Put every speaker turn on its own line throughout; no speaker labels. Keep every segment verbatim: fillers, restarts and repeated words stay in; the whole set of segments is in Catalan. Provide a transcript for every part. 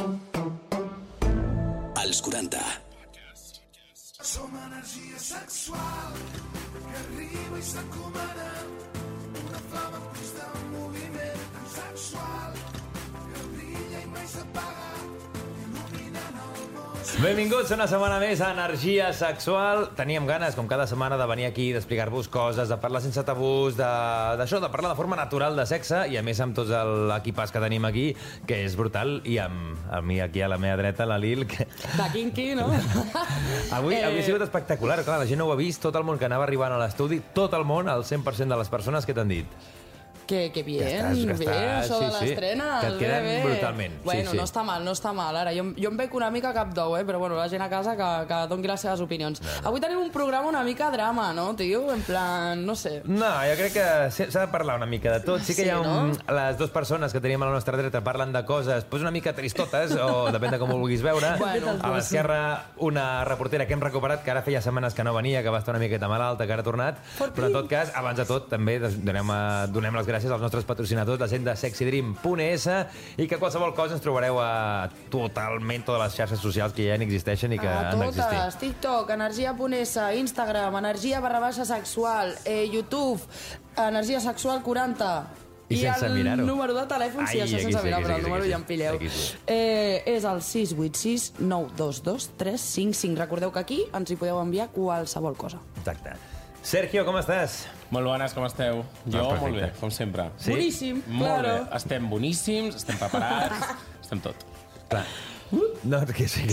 Als quaranta.
Som energia sexual que arriba i s'encomana, una flama en constant moviment tan sexual que brilla i mai s'apaga, il·luminant el món.
Benvinguts una setmana més a Energia Sexual. Teníem ganes, com cada setmana, de venir aquí, d'explicar-vos coses, de parlar sense tabús, d'això, de, de parlar de forma natural de sexe, i a més amb tots l'equipàs que tenim aquí, que és brutal, i amb, amb mi aquí a la meva dreta, la Lil, que...
De quinqui, no?
Avui, eh... avui ha sigut espectacular, clar, la gent no ho ha vist, tot el món que anava arribant a l'estudi, tot el món, el cent per cent de les persones que t'han dit.
Que, que bien,
que estàs, que
bé,
estàs,
això
sí,
de l'estrena.
Sí. Que et queden
bé, bé.
brutalment.
Bueno,
sí, sí.
no està mal, no està mal. Ara, jo, jo em veig una mica cap d'ou, eh? Però bueno, la gent a casa que, que doni les seves opinions. No, no. Avui tenim un programa una mica drama, no, tio? En plan, no sé.
No, jo crec que s'ha de parlar una mica de tot. Sí que
Sí,
hi ha un...
no?
Les dues persones que tenim a la nostra dreta parlen de coses pues una mica tristotes, o depèn de com ho vulguis veure.
Bueno.
A l'esquerra, una reportera que hem recuperat, que ara feia setmanes que no venia, que va estar una miqueta malalta, que ara ha tornat. Però en tot cas, abans de tot, també donem, donem les gràcies als nostres patrocinadors, la gent de sexy dream punt es, i que qualsevol cosa ens trobareu a totalment totes les xarxes socials que ja n'existeixen i que
A
han d'existir.
totes, TikTok, energia punt es, Instagram, energia barra baixa sexual, eh, YouTube, energia sexual quaranta.
I sense
el
mirar-ho.
número de telèfon, sí,
Ai,
això
aquí
sense
sí,
mirar,
aquí
però
sí,
el
aquí
número
sí.
ja em pilleu.
Aquí sí.
Eh, és el sis vuit sis nou dos dos tres cinc cinc. Recordeu que aquí ens hi podeu enviar qualsevol cosa.
Exacte. Sergio, com estàs?
Molt bones, com esteu? Jo,
Ah,
molt bé,
perfecte.
com sempre.
Sí?
Boníssim,
Molt
claro.
bé. Estem boníssims, estem preparats, estem tot.
Clar. No, que sí.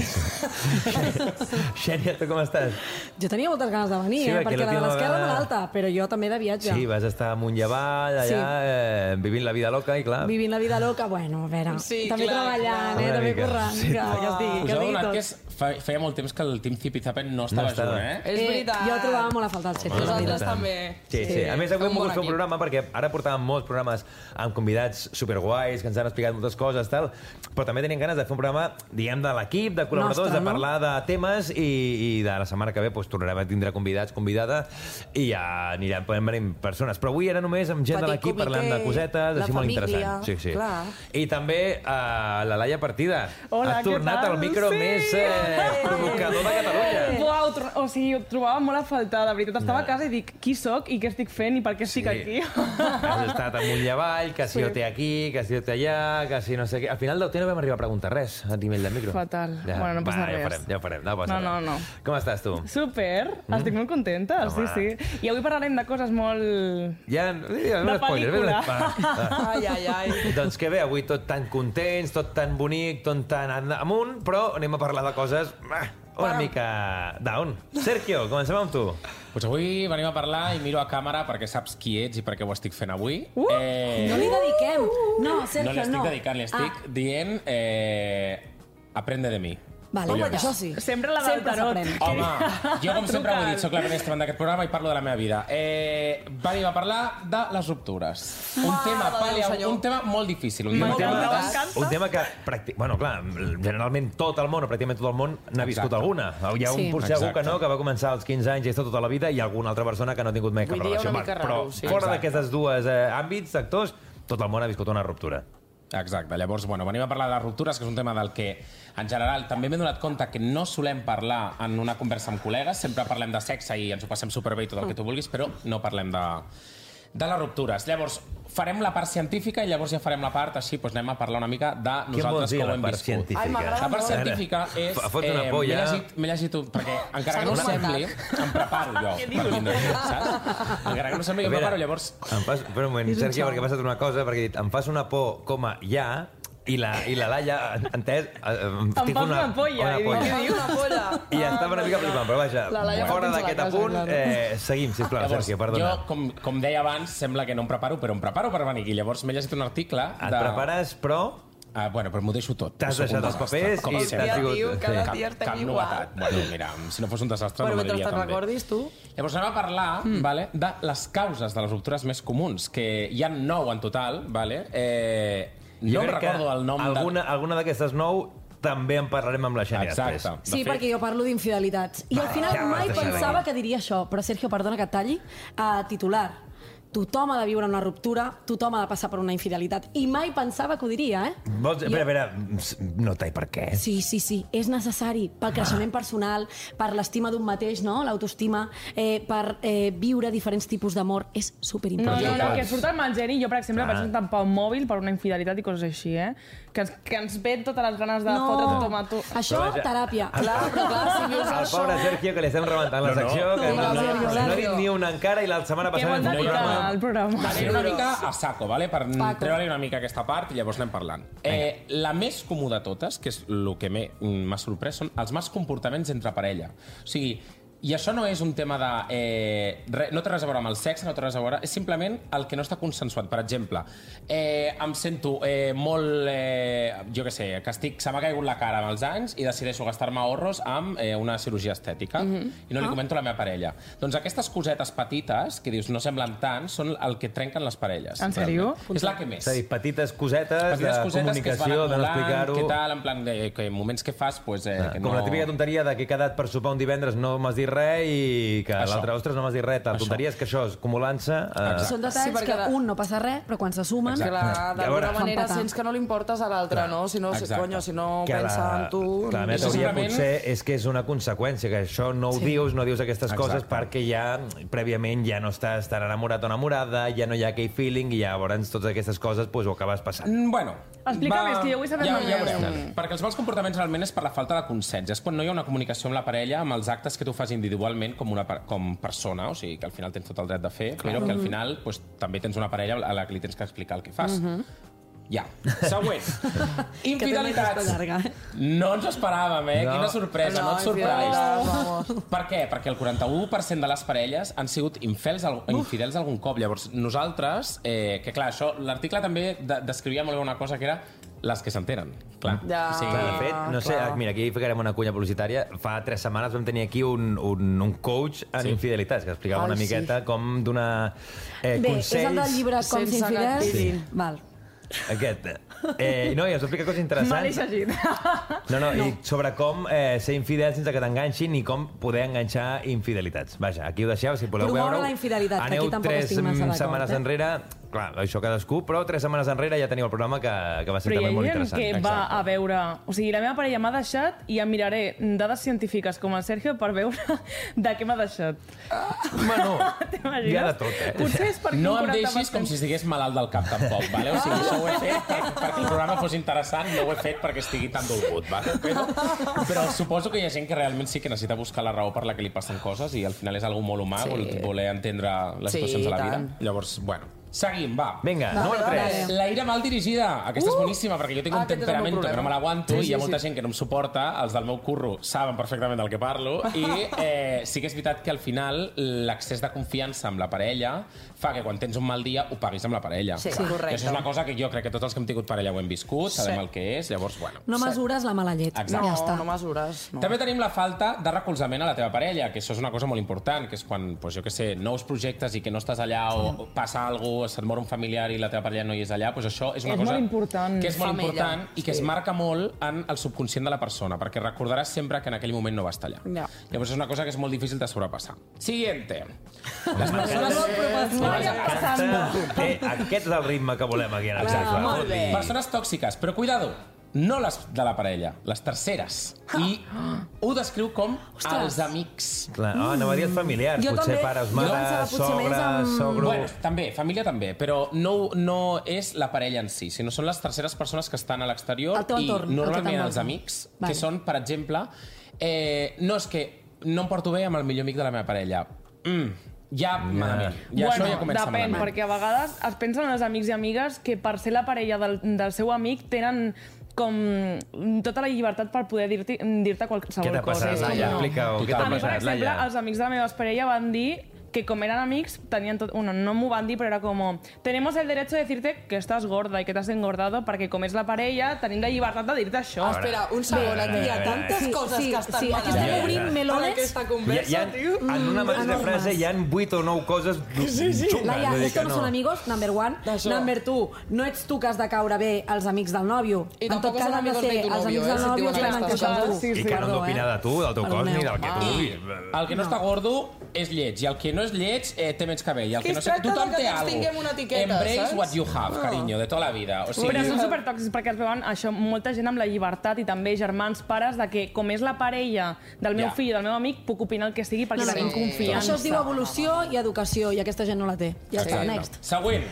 Xènia, tu com estàs?
Jo tenia moltes ganes de venir,
Sí,
eh?
perquè
perquè la de
l'última
l'esquerra
vegada-
malalta, però jo també de viatge.
Sí, vas estar amunt i avall, allà,
Sí.
eh, vivint la vida loca, i clar...
Vivint la vida loca, bueno, a veure,
Sí,
també
clar,
treballant,
clar.
eh?
Una
També
mica,
currant,
sí.
que, que es digui,
Us
que
heu
es digui
adonat
tot.
que és, fe- feia molt temps que el Team Zipi Zapen no estava
No estava.
junt, eh?
És
Eh,
veritat.
jo trobava molt a faltar el Sergio, la
Nosaltres
veritat.
també.
Sí, sí.
Sí.
A més, avui
Fem
hem
un
volgut
bon
fer un
equip.
programa perquè ara portàvem molts programes amb convidats superguais que ens han explicat moltes coses, tal, però també tenim ganes de fer un programa, diguem, de l'equip, de col·laboradors,
Nostre,
de
no?
parlar de temes, i, i de la setmana que ve pues, tornarem a tindre convidats, convidada, i ja anirem venint persones. Però avui era només amb gent
Petit
de l'equip
comitè,
parlant de cosetes,
la
així molt
família,
interessant. Sí, sí.
clar.
I també uh, la Laia Partida.
Hola,
Has
què
tornat
tal?
al micro
Sí!
més eh, provocador de Catalunya.
Uau, tro- o sigui, ho trobava molt a faltar, de veritat. Estava a casa i dic, qui sóc i què estic fent i per què estic aquí?
Has estat amunt i avall, que si
Sí.
jo té aquí, que si jo té allà, que si no sé què. Al final del temps no vam arribar a preguntar res a nivell de micro.
Fatal. Bueno, no passa
va, Ja ho
res.
farem, ja ho farem. No, passa
No, no,
res.
no.
Com estàs tu?
Super, estic molt contenta,
Home.
sí, sí. I avui parlarem de coses molt...
Ja, ja,
De
spoiler,
pel·lícula.
Va, va.
Ai, ai, ai.
Doncs que bé, avui tot tan contents, tot tan bonic, tot tan amunt, però anem a parlar de coses ah, una mica down. Sergio, comencem amb tu.
Pues avui venim a parlar i miro a càmera perquè saps qui ets i per què ho estic fent avui.
Uh!
Eh,
No li dediquem. No, Sergio,
no
no.
li estic dedicant, li estic
Ah,
dient eh, aprende de mi.
vale,
Collons.
això sí.
Sempre la del
Sempre
tarot.
s'aprèn.
Home, jo com sempre ho he
Truca'l.
dit, soc la Benestra d'aquest programa i parlo de la meva vida. Eh, venim a parlar de les ruptures. Un
Mare
tema,
de Déu,
paleo,
senyor.
un tema molt difícil. Un tema,
Un
M'encanta,
tema,
m'encanta.
un tema que, pràctic, bueno, clar, generalment tot el món, o pràcticament tot el món, n'ha viscut
Exacte.
alguna. Hi ha un,
Sí.
potser algú que
Exacte.
no, que va començar als quinze anys i està tota la vida, i alguna altra persona que no ha tingut mai cap
Vull dir,
relació.
una
Val,
mica
però
raro, sí.
fora
Exacte.
d'aquestes dues eh, àmbits, sectors, tot el món ha viscut una ruptura.
Exacte, llavors, bueno, venim a parlar de les ruptures, que és un tema del que, en general, també m'he donat compte que no solem parlar en una conversa amb col·legues, sempre parlem de sexe i ens ho passem superbé i tot el que tu vulguis, però no parlem de, de les ruptures. Llavors, farem la part científica i llavors ja farem la part, així, doncs anem a parlar una mica de
Què vols
nosaltres
dir,
que ho
la
hem
part
viscut.
científica?
Ai, m'agrada
La part
molt.
científica és...
Fa- fot una
eh,
polla.
M'he llegit, m'he llegit un... Perquè encara que no
S'ha
sembli,
documentat.
em preparo jo per vindre aquí, saps? Encara que no sembli, jo em preparo, llavors...
Em fas, espera un moment, Sergio, perquè ha passat una cosa, perquè he dit, em fas una por, coma, ja, i la, i la Laia, entès, em
Em fas una polla, i dic,
polla.
què dius?
Una polla.
I ja estava una mica flipant, però vaja,
La Laia
fora
va
d'aquest
dins a la casa,
apunt,
claro.
eh, seguim, sisplau,
Llavors,
Sergio, perdona.
jo, com, com deia abans, sembla que no em preparo, però em preparo per venir aquí. Llavors m'he llegit un article
Et
de...
prepares, però
Ah, bueno, però m'ho deixo tot.
t'has
Soc un
deixat els
desastre,
papers
com
i
sempre.
t'has sigut...
Tio, cada
Sí.
dia
Cap,
estem
cap
igual.
novetat. Bueno, mira, si no fos un desastre
Bueno,
no
mentre
m'aniria
te'n
tan bé.
recordis, tu...
Llavors anem a parlar mm. vale, de les causes de les ruptures més comuns, que hi ha nou en total, vale? eh,
Jo
no em
crec que
recordo el nom
alguna, alguna d'aquestes nou també en parlarem amb la Xènia
Exacte.
després.
Sí,
De fet-
perquè jo parlo d'infidelitats. I al
Va,
final
ja ho has
mai
deixat
pensava
aquí.
que diria això, però Sergio, perdona que et talli, uh, titular. tothom ha de viure una ruptura, tothom ha de passar per una infidelitat. I mai pensava que ho diria, eh?
Vols... Espera, espera, nota i per què?
Sí, sí, sí, és necessari pel creixement personal, per l'estima d'un mateix, no? L'autoestima, eh, per eh, viure diferents tipus d'amor, és
No,
superimportant.
no, no, que surt amb el Geni, jo, per exemple,
Clar.
vaig intentar un mòbil per una infidelitat i coses així, eh? Que ens, que ens ve totes les ganes de
No.
fotre tothom a tu.
Això,
Però vaja.
teràpia.
Clar, però clar, si vius
El
això...
pobre Sergio, que li estem rebentant la
No, no.
secció, que
Sí,
no, no,
Sergio,
no ha dit
Sergio.
ni una encara i la setmana
Què
passada...
vol
vam fer un
dedicar
programa.
al programa?
Anem una mica a saco, vale? per
Paco.
treure-li una mica aquesta part i llavors anem parlant. Eh, la més comú de totes, que és el que m'he- m'ha sorprès, són els mals comportaments entre parella. O sigui, i això no és un tema de... Eh, re, no té res a veure amb el sexe, no té res a veure... És simplement el que no està consensuat. Per exemple, eh, em sento eh, molt... Eh, jo què sé, que estic, se m'ha caigut la cara amb els anys i decideixo gastar-me ahorros amb eh, una cirurgia estètica
Mhm.
i no li
Ah.
comento a la meva parella. Doncs aquestes cosetes petites, que dius no semblen tant, són el que trenquen les parelles.
En sèrio?
realment. És la que més.
És a dir, petites cosetes
Petites
de
cosetes que es van
comunicació, de no
acumulant,
explicar-ho...
què tal, en plan, de, que moments que fas, pues, eh, que
Com
no...
la típica tonteria de que he quedat per sopar un divendres, no m'has dit res, i que
Això.
l'altre, ostres, no m'has dit res. La
Això.
tonteria és que això, acumulant-se... Eh,
Són detalls
Sí, perquè
que
la-
un no passa res, però quan se sumen...
Exacte.
Clar,
A
d'alguna
veure,
manera
fan patar.
sents que no li importes a l'altre, no? Si no, si,
Exacte.
conyo, si no
que
pensa en tu...
la meva
Això
teoria
simplement-
potser és que és una conseqüència, que això no ho
Sí.
dius, no dius aquestes
Exacte.
coses perquè ja, prèviament, ja no estàs tan enamorat o enamorada, ja no hi ha aquell feeling, i llavors totes aquestes coses pues, ho acabes passant.
Mm, Bueno,
Explica més, que jo vull saber
ja,
més.
ja veureu. Perquè els mals comportaments realment és per la falta de consens. És quan no hi ha una comunicació amb la parella amb els actes que tu fas individualment com, una, per- com persona, o sigui, que al final tens tot el dret de fer, però que al final pues, també tens una parella a la que li tens que explicar el que fas. Ja. Següent.
Que té una llista
Infidelitats.
llarga, eh?
No ens ho esperàvem, eh?
No.
Quina sorpresa, no,
No,
et sorprès.
infidelitats, vamos.
Per què? Perquè el quaranta-u per cent de les parelles han sigut infels, al- infidels algun cop. Llavors, nosaltres, eh, que clar, això, l'article també de descrivia molt bé una cosa que era les que s'entenen. Clar.
Ja.
O sigui,
Clar, de fet, no sé,
clar.
mira, aquí ficarem una cunya publicitària. Fa tres setmanes vam tenir aquí un, un, un coach en
Sí.
infidelitats, que explicava
Ai,
una
sí.
miqueta com donar eh,
Bé,
consells...
és el del llibre Com
sense
ser
que et
infidels?
diguin.
Val.
Aquest. Eh, no, i ens explica coses interessants.
Me l'he llegit.
No, no, no, i sobre com eh, ser infidel sense que t'enganxin i com poder enganxar infidelitats. Vaja, aquí ho deixeu, si voleu
Promoure
veure-ho.
la infidelitat, que
Aneu
aquí tampoc
tres
estic massa d'acord,
setmanes
eh?
enrere, clar, això cadascú, però tres setmanes enrere ja teniu el programa que, que va ser
Però hi
també
ha
molt
gent
interessant.
que va a veure... O sigui, la meva parella m'ha deixat i em miraré dades científiques com el Sergio per veure de què m'ha deixat.
Bueno,
T'imagines?
hi ha de tot, eh?
Potser és perquè
no
un
em
quaranta per
deixis
cent
com si estigués malalt del cap, tampoc, vale? O sigui, això ho he fet per, perquè el programa fos interessant, no ho he fet perquè estigui tan dolgut, vale? Però, però suposo que hi ha gent que realment sí que necessita buscar la raó per la que li passen coses i al final és algo molt humà,
Sí.
vol- voler entendre les
Sí,
situacions de la vida.
tant.
Llavors, bueno, seguim, va.
Vinga,
Va,
número
va,
tres.
va.
La ira mal dirigida. Aquesta uh! és boníssima, perquè jo tinc un
Ah, aquest és el meu
temperamento que no
problema.
me l'aguanto
Sí,
i hi ha
sí,
molta
sí.
gent que no em suporta. Els del meu curro saben perfectament del que parlo. I eh, sí que és veritat que al final l'accés de confiança amb la parella fa que quan tens un mal dia ho paguis amb la parella.
Sí,
Clar.
correcte.
I això és una cosa que jo crec que tots els que hem tingut parella ho hem viscut, sabem
Sí.
el que és, llavors, bueno.
No mesures la mala llet.
Exacte.
Ja
No,
està.
no mesures. No.
També tenim la falta de recolzament a la teva parella, que això és una cosa molt important, que és quan, doncs, jo què sé, nous projectes i que no estàs allà o passa alguna cosa, se't mor un familiar i la teva parella no hi és allà, doncs això és una
És
cosa
molt important.
que és molt
Família.
important i que
Sí.
es marca molt en el subconscient de la persona, perquè recordaràs sempre que en aquell moment no va estar allà.
Ja.
Llavors és una cosa que és molt difícil de sobrepassar. Siguiente. Les
M'encanta.
persones...
Vaya passant.
Eh, aquest és el ritme que volem aquí en el
Clar,
Sexual.
molt bé.
Persones tòxiques, però cuidado, no les de la parella, les terceres. I ho descriu com els amics.
Clar, oh, no va dir els familiars,
Jo
potser
també.
pares,
Jo
mares,
pensava potser més
sogres,
amb-
sogro...
Bueno, també, família també, però no, no és la parella en si, sinó són les terceres persones que estan a l'exterior
El teu
i
entorn, el que
normalment els
t'envolta.
amics,
Vale.
que són, per exemple, eh, no és que no em porto bé amb el millor amic de la meva parella. Mm, ja malament. Ja,
bueno,
això ja comença
depèn,
malament.
perquè a vegades es pensen els amics i amigues que per ser la parella del, del seu amic tenen com tota la llibertat per poder dir-te dir qualsevol
Què t'ha
cosa.
passat,
És com
Laia?
no.
Explica-ho, què
A
t'ha
mi, per
passat,
exemple,
Laia?
els amics de la meva parella van dir que com eren amics, tenien tot... Bueno, no m'ho van dir, però era com... Tenemos el derecho de decirte que estás gorda y que t'has engordado perquè com és la parella, tenim la llibertat de dir-te això.
A veure,
Espera, un segon,
a veure,
aquí hi
a
ha
veure,
tantes
sí,
coses
sí,
que estan
sí, aquí
malament
estem
Ja,
obrint
ja.
en
melones.
aquesta
Hi ha,
conversa,
hi ha,
tio.
en una mateixa
enormes.
frase hi ha vuit o nou coses xungues.
Laia,
vull dir
esto
que
no son amigos, number one.
D'això.
Number two, no ets tu que has de caure bé als amics del nòvio.
I
en tot
tampoc
cas
són
han de
amigos
ser
de tu
els
novio,
amics
eh,
del
si
nòvio
diuen
que tenen
aquestes
queixar amb tu.
coses. Sí,
I que no han
Perdó,
d'opinar
eh?
de tu, del teu cos,
Perdoneu.
ni del que tu vulguis.
El que no està gordo és lleig i el que no no és lleig, eh, té menys cabell. El
Que
que no
es
sé,
tracta
tothom
de que
té
tots
alguna
tinguem una etiqueta,
Embrace
saps?
what you have, carinyo, de tota la vida. O sigui,
Però són supertòxics perquè es veuen això, molta gent amb la llibertat i també germans, pares, de que com és la parella del meu
Ja.
fill i del meu amic, puc opinar el que sigui perquè
No, no,
tenim
no.
confiança.
Això es diu evolució i educació, i aquesta gent no la té. Ja està,
Exacte.
next.
Següent.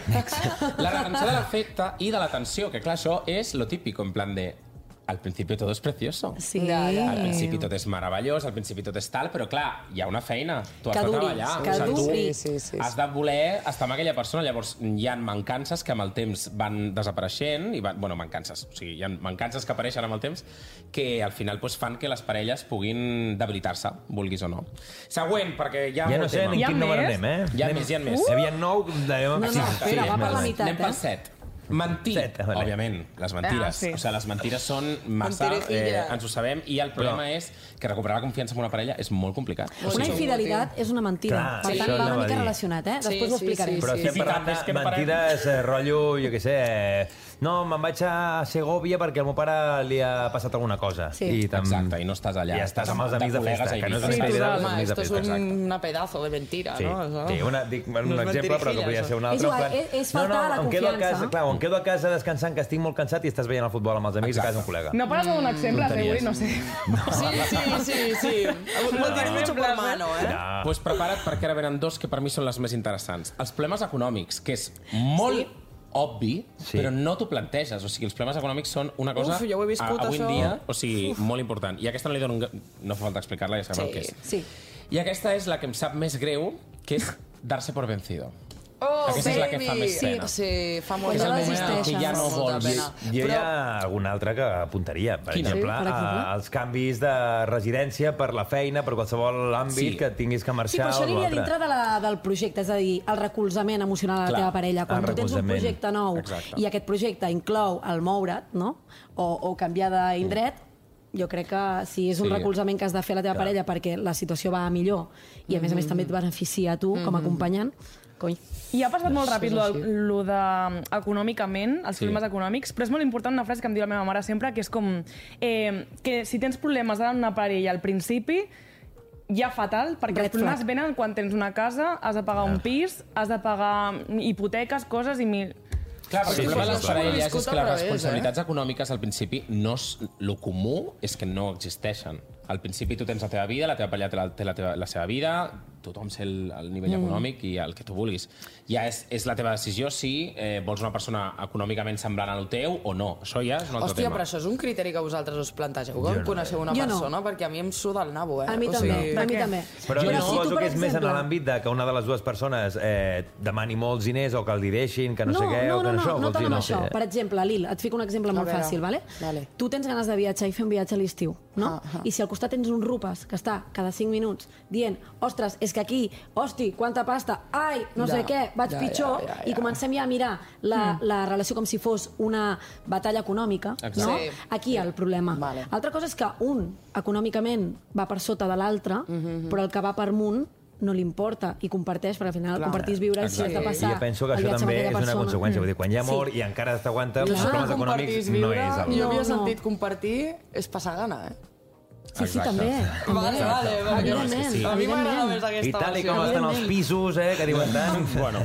La retenció de l'afecte i de l'atenció, que clar, això és lo típico, en plan de... Al principi todo es precioso.
Sí.
Ja, ja,
Al principi tot és meravellós, al principi tot és tal, però clar, hi ha una feina. Tu has
Que
de
duri,
treballar.
que
o sigui,
duri.
tu
Sí, sí, sí.
has de voler estar amb aquella persona. Llavors, hi ha mancances que amb el temps van desapareixent, i van, bueno, mancances, o sigui, hi ha mancances que apareixen amb el temps que al final pues, fan que les parelles puguin debilitar-se, vulguis o no. Següent, perquè hi ha
Ja no
molt
sé
tema.
en
Hi ha
quin número
més?
anem, eh?
Hi ha
Anem-
més, hi ha més.
Hi havia nou... De...
No, no, espera, va per la meitat,
Anem pel
eh?
set. Mentir,
Set, vale.
òbviament, les mentires.
Ah, sí.
O sigui, les mentires són massa, eh,
Mentirejillas.
ens ho sabem, i el problema
Però-
és que recuperar la confiança en una parella és molt complicat. O
Una
sigui,
infidelitat és una mentida.
Clar,
Per
sí,
tant,
això
va
anava
una
a
mica
dir.
relacionat, eh?
Sí,
Després ho
sí,
explicaré.
sí,
Però
sí.
estem
I
parlant
tant, és
de
que no parem.
mentides, eh, rotllo, jo què sé... Eh, no, me'n vaig a Segovia perquè al meu pare li ha passat alguna cosa.
Sí.
I tam...
Exacte, i no estàs allà.
I estàs amb els amics de
col·legues
festa,
a
que no és
Ibiza.
una
Sí,
especialitat
total.
dels
Home,
amics de
esto es
festa.
un,
Exacte.
una pedazo de mentira,
Sí,
no? Això.
sí una, dic, un
No és
exemple, però que
mentirijillas,
podria ser un
És
altre.
igual,
en plan,
és- és faltar a la
em quedo a
confiança.
casa, clar, o em quedo a casa descansant, que estic molt cansat i estàs veient el futbol amb els amics
Exacte.
a casa d'un col·lega.
No pares de donar exemples, eh,
Tonteries.
Uri? No sé.
Sí, sí, sí, sí. Lo tienes mucho por mano, eh?
Ja.
Pues prepara't perquè ara venen dos que per mi són les més interessants. Els problemes econòmics, que és molt
Sí.
obvi,
Sí.
però no t'ho planteges. O sigui, els problemes econòmics són una cosa
Uf, jo ho he viscut,
a- avui en
això.
dia, o sigui, molt important. I aquesta no li dono... un ga- No fa falta explicar-la, ja sabem
Sí.
el que és.
Sí.
I aquesta és la que em sap més greu, que és dar-se por vencido.
Oh,
Aquesta és la que fa
baby.
més pena.
Sí, sí, fa molt
Quan ja
de pena.
desisteixes.
Que ja no
Fa molta
vols.
pena.
Jo hi ha alguna altra que apuntaria. Per
Quina?
exemple,
Sí, per exemple?
a, els canvis de residència per la feina, per qualsevol àmbit
Sí.
que tinguis que
Sí,
marxar
però això
o
aniria
l'altre.
dintre de la, del projecte, és a dir, el recolzament emocional a la
Clar,
teva parella. Quan
el
tu tens un
recolzament.
projecte nou
Exacte.
i aquest projecte inclou el moure't, no? o, o canviar d'indret, jo crec que si és un
Sí.
recolzament que has de fer a la teva
Clar.
parella perquè la situació va a millor i a més a més també et beneficia a tu com a acompanyant, cony.
I ha passat molt ràpid lo, lo de econòmicament, els
Sí.
problemes econòmics, però és molt important una frase que em diu la meva mare sempre, que és com eh, que si tens problemes ara en una parella al principi, ja fatal, perquè
Red
els problemes
flag.
venen quan tens una casa, has de pagar un pis, has de pagar hipoteques, coses i mil...
Clar, però
Sí,
el problema de
sí,
les
sí.
parelles
Viscut
és que
al
les
revés,
responsabilitats econòmiques al principi no és... Lo comú és que no existeixen. Al principi tu tens la teva vida, la teva parella té la, té la, teva, la seva vida, tothom sé el, el nivell mm. econòmic i el que tu vulguis. Ja és, és la teva decisió si eh, vols una persona econòmicament semblant al teu o no. Això ja és un altre
Hòstia,
tema.
però això és un criteri que vosaltres us plantegeu, que
no.
coneixeu una
Jo no.
persona, perquè a mi em suda el nabo, eh?
A mi
O
també,
sigui,
a mi
què?
també.
Però
Jo
jo
no.
suposo
si tu, per
que és més en
exemple-
l'àmbit de que una de les dues persones eh, demani molts diners o que el deixin, que no, sé què,
no,
o que
no,
no,
no,
això.
no
vols
tant
dir,
amb
no
això.
sé.
Per exemple, Lil, et fico un exemple molt
veure,
fàcil, vale?
vale.
Tu tens ganes de viatjar i fer un viatge a l'estiu, no?
Ah, ah.
I si al costat tens un rupes que està cada cinc minuts dient, ostres, és que aquí, hosti, quanta pasta, ai, no
Ja,
sé què, vaig
ja,
pitjor,
ja, ja,
i
ja.
comencem ja a mirar la, mm. la relació com si fos una batalla econòmica,
Exacte.
no?
Sí.
Aquí hi ha el problema.
Vale.
Altra cosa és que un econòmicament va per sota de l'altre,
Mhm,
però el que va per amunt no li importa i comparteix, perquè al final compartís viure i si has de
I
passar
jo penso que
el
això
viatge amb
també és
aquella
una
persona.
conseqüència. Vull dir, quan hi ha
Sí.
amor i encara t'aguanta, els
Això de
problemes econòmics
compartir
no
viure,
és el...
Jo
No,
havia
no.
sentit compartir és passar gana, eh?
Sí, sí,
Exacte.
també.
Vale, vale, perquè
Evidentment,
sí.
a mi m'agrada
evidentment.
més aquesta
I tal i
versió.
com estan els
Evidentment.
pisos, eh, que diuen tant...
Bueno.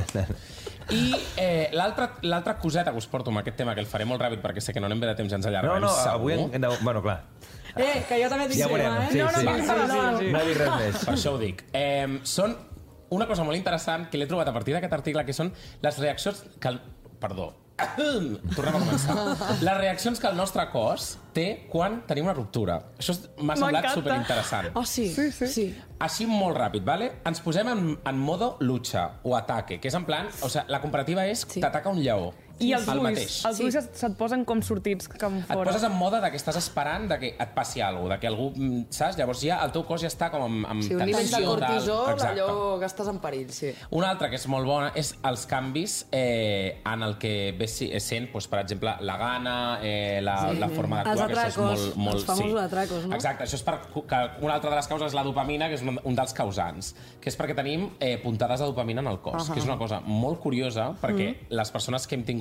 I eh, l'altra l'altra coseta que us porto amb aquest tema, que el faré molt ràpid perquè sé que no anem bé de temps, ja ens
No,
allargarem
no,
segur.
avui... hem de- Bueno, clar,
Eh, que jo també tinc
ja
tema,
veurem.
eh?
Sí,
No, no,
sí.
no, no, no, no.
No he dit res més.
Per això ho dic. Eh, són una cosa molt interessant que l'he trobat a partir d'aquest article, que són les reaccions que... El... Perdó. Tornem a començar. Les reaccions que el nostre cos té quan tenim una ruptura. Això és- m'ha semblat
M'encanta.
superinteressant.
Oh, sí, sí, sí. sí.
Així molt ràpid, ¿vale? Ens posem en, en modo lucha o ataque, que és en plan... O sigui, la comparativa és
Sí.
t'ataca un lleó.
I els
el
ulls,
mateix.
els ulls se't posen com sortits cap
Et
fora.
poses en mode de que estàs esperant de que et passi alguna cosa, de que algú, mm, saps? Llavors ja el teu cos ja està com amb, amb
Sí, un nivell de
tensió, tal.
cortisol,
Exacte.
allò que estàs en perill, sí.
Una altra que és molt bona és els canvis eh, en el que ves si- sent, doncs, per exemple, la gana, eh, la,
Sí.
la forma d'actuar,
Els
que això és
atracos,
molt... molt
els famosos atracos, no?
Exacte, això és per, que una altra de les causes és la dopamina, que és un, un dels causants, que és perquè tenim eh, puntades de dopamina en el cos, uh -huh. que és una cosa molt curiosa, perquè uh -huh. les persones que hem tingut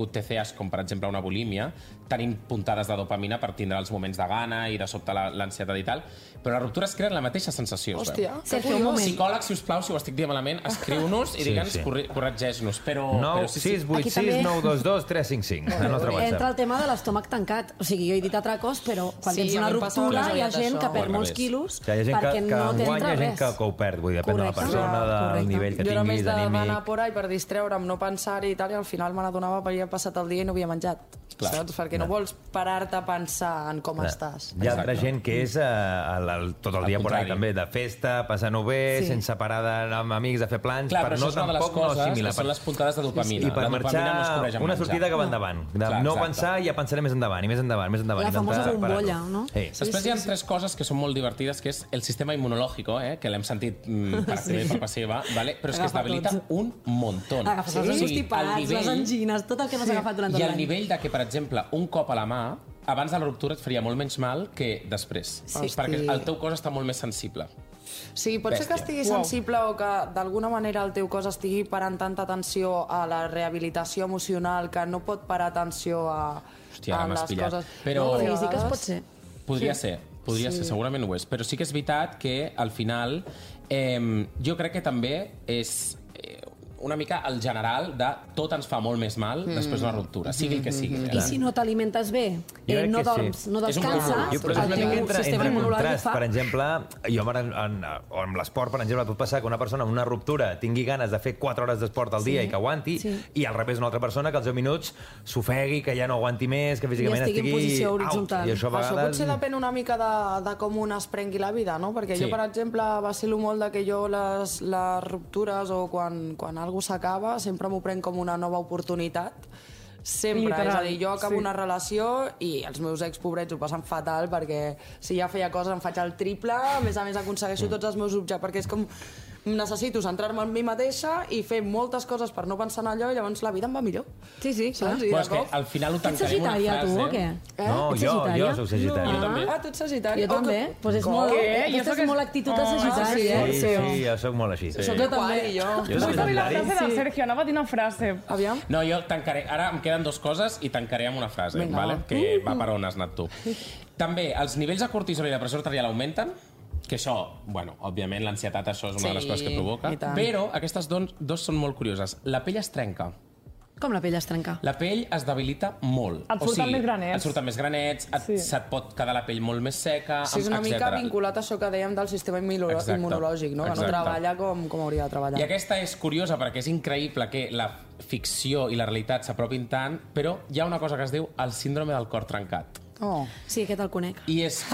tingut T C As, com per exemple una bulímia, tenim puntades de dopamina per tindre els moments de gana i de sobte l'ansietat i tal, però les ruptures creen la mateixa sensació.
Hòstia,
Sergio, un moment.
Psicòlegs, si us plau, si ho estic dient malament, escriu-nos i
Sí,
digue'ns,
sí.
corregeix-nos. Però,
nou
però sí,
sis
sí.
vuit
Aquí
sis
també-
nou dos dos tres cinc cinc, el nostre
Entra el
WhatsApp.
tema de l'estómac tancat. O sigui, jo he dit atracos, però quan
Sí,
tens
a
una
mi em passa
ruptura
molt
hi ha
aviat
gent
això.
que
O
perd
al
molts
revés.
quilos
O sigui, hi ha gent que,
perquè
que
no
en
t'entra
guanya, gent
res.
que, que ho perd, vull dir, depèn de la
Correcte.
persona, del
Correcte.
nivell que
Jo era
tinguis,
més d'anar
d'anímic.
por ahí per distreure'm, no pensar-hi i tal, i al final me n'adonava perquè havia passat el dia i no havia menjat.
Clar.
Saps? Perquè no vols parar-te a pensar en com estàs.
Hi ha altra gent que és eh, el, el, tot el
Al
dia por ahí,
contrari.
també, de festa, passant-ho bé,
Sí.
sense parar d'anar amb amics, de fer plans,
Clar,
per
però
no
això és una de les
tampoc no
coses
assimilar.
que són les puntades de dopamina.
I per
La
marxar
dopamina no es cobreix amb
una
menjar.
sortida cap endavant. De
Clar,
no
exacte.
pensar, ja pensaré més endavant, i més endavant, més endavant.
La
intentar
famosa bombolla,
parar-ho.
no?
Sí.
Després hi ha tres coses que són molt divertides, que és el sistema immunològico, eh, que l'hem sentit mm, per activa i per passiva, vale? però és que es
Agafa
debilita
tots.
un montón.
Agafes els
O sigui,
constipats,
al
les
nivell-
angines, tot el que no s'ha agafat durant tot
I al
l'any.
nivell de que, per exemple, un cop a la mà, abans de la ruptura et faria molt menys mal que després.
Sí.
Perquè el teu cos està molt més sensible.
Sí, pot ser que
Bèstia.
estigui sensible o que d'alguna manera el teu cos estigui parant tanta atenció a la rehabilitació emocional que no pot parar atenció a,
Hòstia, ara
a
m'has
les
pillat.
coses.
Però-
No, a
Físiques
vegades-
pot ser.
Podria ser, podria ser, segurament ho és. Però sí que és veritat que, al final, eh, jo crec que també és eh, una mica el general de tot ens fa molt més mal després d'una ruptura, sigui el que sigui.
I si no t'alimentes bé,
Jo
eh,
crec
no
que sí.
dorms, no
És un
descanses,
comú.
Jo, però és
el
una
teu
mica entre,
sistema
entre
immunològic
contrast.
fa...
Per exemple, jo en, en, o amb l'esport, per exemple, pot passar que una persona amb una ruptura tingui ganes de fer quatre hores d'esport al dia
Sí,
i que aguanti,
sí.
i al revés una altra persona que als deu minuts s'ofegui, que ja no aguanti més, que físicament
I estigui en posició
out.
horitzontal.
I això a
Això
vegades...
potser depèn una mica de, de com un es prengui la vida, no? Perquè
Sí.
jo, per exemple, vacilo molt de que jo les, les ruptures o quan, quan alguna s'acaba sempre m'ho prenc com una nova oportunitat. Sempre,
Literal,
és a dir, jo acabo
sí.
una relació i els meus ex pobrets ho passen fatal perquè si ja feia coses em faig el triple, a més a més aconsegueixo tots els meus objectius, perquè és com necessito centrar-me en mi mateixa i fer moltes coses per no pensar en allò i llavors la vida em va millor.
Sí, sí, clar.
Saps? I
Però
de
és que
cop...
al final ho
Ets
tancarem amb una
sagitària,
frase.
tu, o què?
Eh?
No,
Ets
jo, jo
sagitària?
soc sagitari.
Jo també.
Ah, tu ets sagitari?
Jo també.
Oh,
Pues és
com?
molt...
Què? Jo
Aquesta
sóc
és
es-
molt actitud de
Oh,
sagitari,
Sí,
eh?
sí, jo soc molt així. Sí.
Soc jo també.
Guai, jo.
Jo soc
Vull saber la
sagitari.
frase del Sergio, anava a dir una frase.
Aviam.
No, jo tancaré... Ara em queden dues coses i tancaré amb una frase,
Vinga,
vale?
va.
que va per on has anat tu. També, els nivells de cortisol i de pressió arterial augmenten, que això, bueno, òbviament l'ansietat això és una de les
Sí,
coses que provoca,
i tant.
però aquestes dos, dos són molt curioses. La pell es trenca.
Com la pell es trenca?
La pell es debilita molt.
Et surten més granets.
Et surten més granets, et,
Sí.
se't pot quedar la pell molt més seca,
Sí, és una mica
etcètera.
vinculat a això que dèiem del sistema immuno-
Exacte.
immunològic, no? Que no
Exacte.
treballa com, com hauria de treballar.
I aquesta és curiosa perquè és increïble que la ficció i la realitat s'apropin tant, però hi ha una cosa que es diu el síndrome del cor trencat.
Oh.
Sí, aquest el conec.
I és,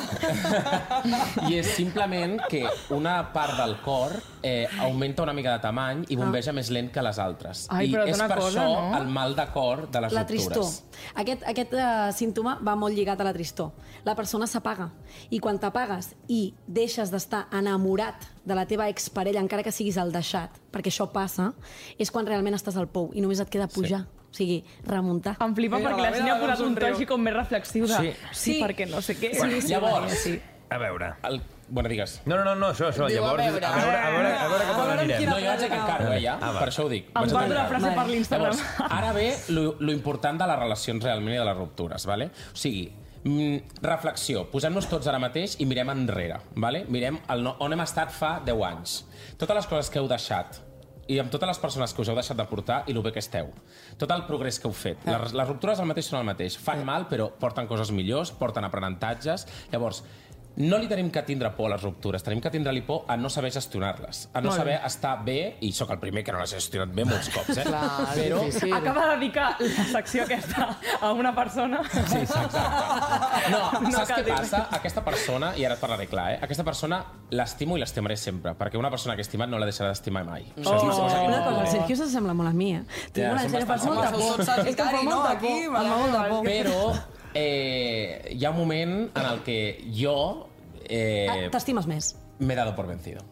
I és simplement que una part del cor eh, augmenta una mica de tamany i bombeja més lent que les altres.
Ai,
I
però
és
una
per
cosa,
això
no?
el mal de cor de les
La
ruptures.
tristor. Aquest, aquest uh, símptoma va molt lligat a la tristor. La persona s'apaga. I quan t'apagues i deixes d'estar enamorat de la teva exparella, encara que siguis el deixat, perquè això passa, és quan realment estàs al pou i només et queda pujar. Sí. O sigui, remuntar.
Em flipa
Mira,
perquè la
mira
Gina ha
com
posat un to
somriu.
així com més reflexiu de...
Sí.
Sí,
Sí.
perquè no sé què.
Bueno, llavors,
sí.
A veure...
el... bueno, digues.
No, no, no, no això, això.
Diu, a
Llavors, a
veure.
veure, a veure, a veure cap on
A veure amb
anirem.
quina-
No, jo vaig a aquest cargo, eh, ja,
Ah, va.
per això ho dic.
Em
Vaig a
va
aquest
una
cargo.
frase per l'Instagram.
Llavors, ara ve lo, lo important de les relacions realment i de les ruptures, vale? O sigui, mm, reflexió, posem-nos tots ara mateix i mirem enrere, vale? Mirem el no, on hem estat fa deu anys. Totes les coses que heu deixat i amb totes les persones que us heu deixat de portar i el bé que esteu. Tot el progrés que heu fet. Les, les ruptures al mateix són el mateix. Fan mal, però porten coses millors, porten aprenentatges. Llavors, no li tenim que tindre por a les ruptures, tenim que tindre-li por a no saber gestionar-les, a no saber estar bé, i sóc el primer que no les he gestionat bé molts cops, eh?
Clar, és
però,
difícil.
Acaba de dedicar la secció aquesta a una persona.
Sí, sí, exacte. No,
No
saps
cal
què
dir
passa? Aquesta persona, i ara et parlaré clar, eh? Aquesta persona l'estimo i l'estimaré sempre, perquè una persona que he estimat no la deixarà d'estimar mai. Això és una cosa que
Una
no
cosa, el
puc dir.
Sergio s'assembla molt a mi, eh? T'ho
Ja,
dic molt en
som
sèrio, fas
bastant
molta
semblants.
por.
Tots
És que em fa
sagitari, no?
molta
Aquí,
por, em
vale,
fa molta
vale.
por.
Però eh, hi ha un moment en el que jo
Ah,
eh,
T'estimes més.
m'he dado por vencido.
Ja està.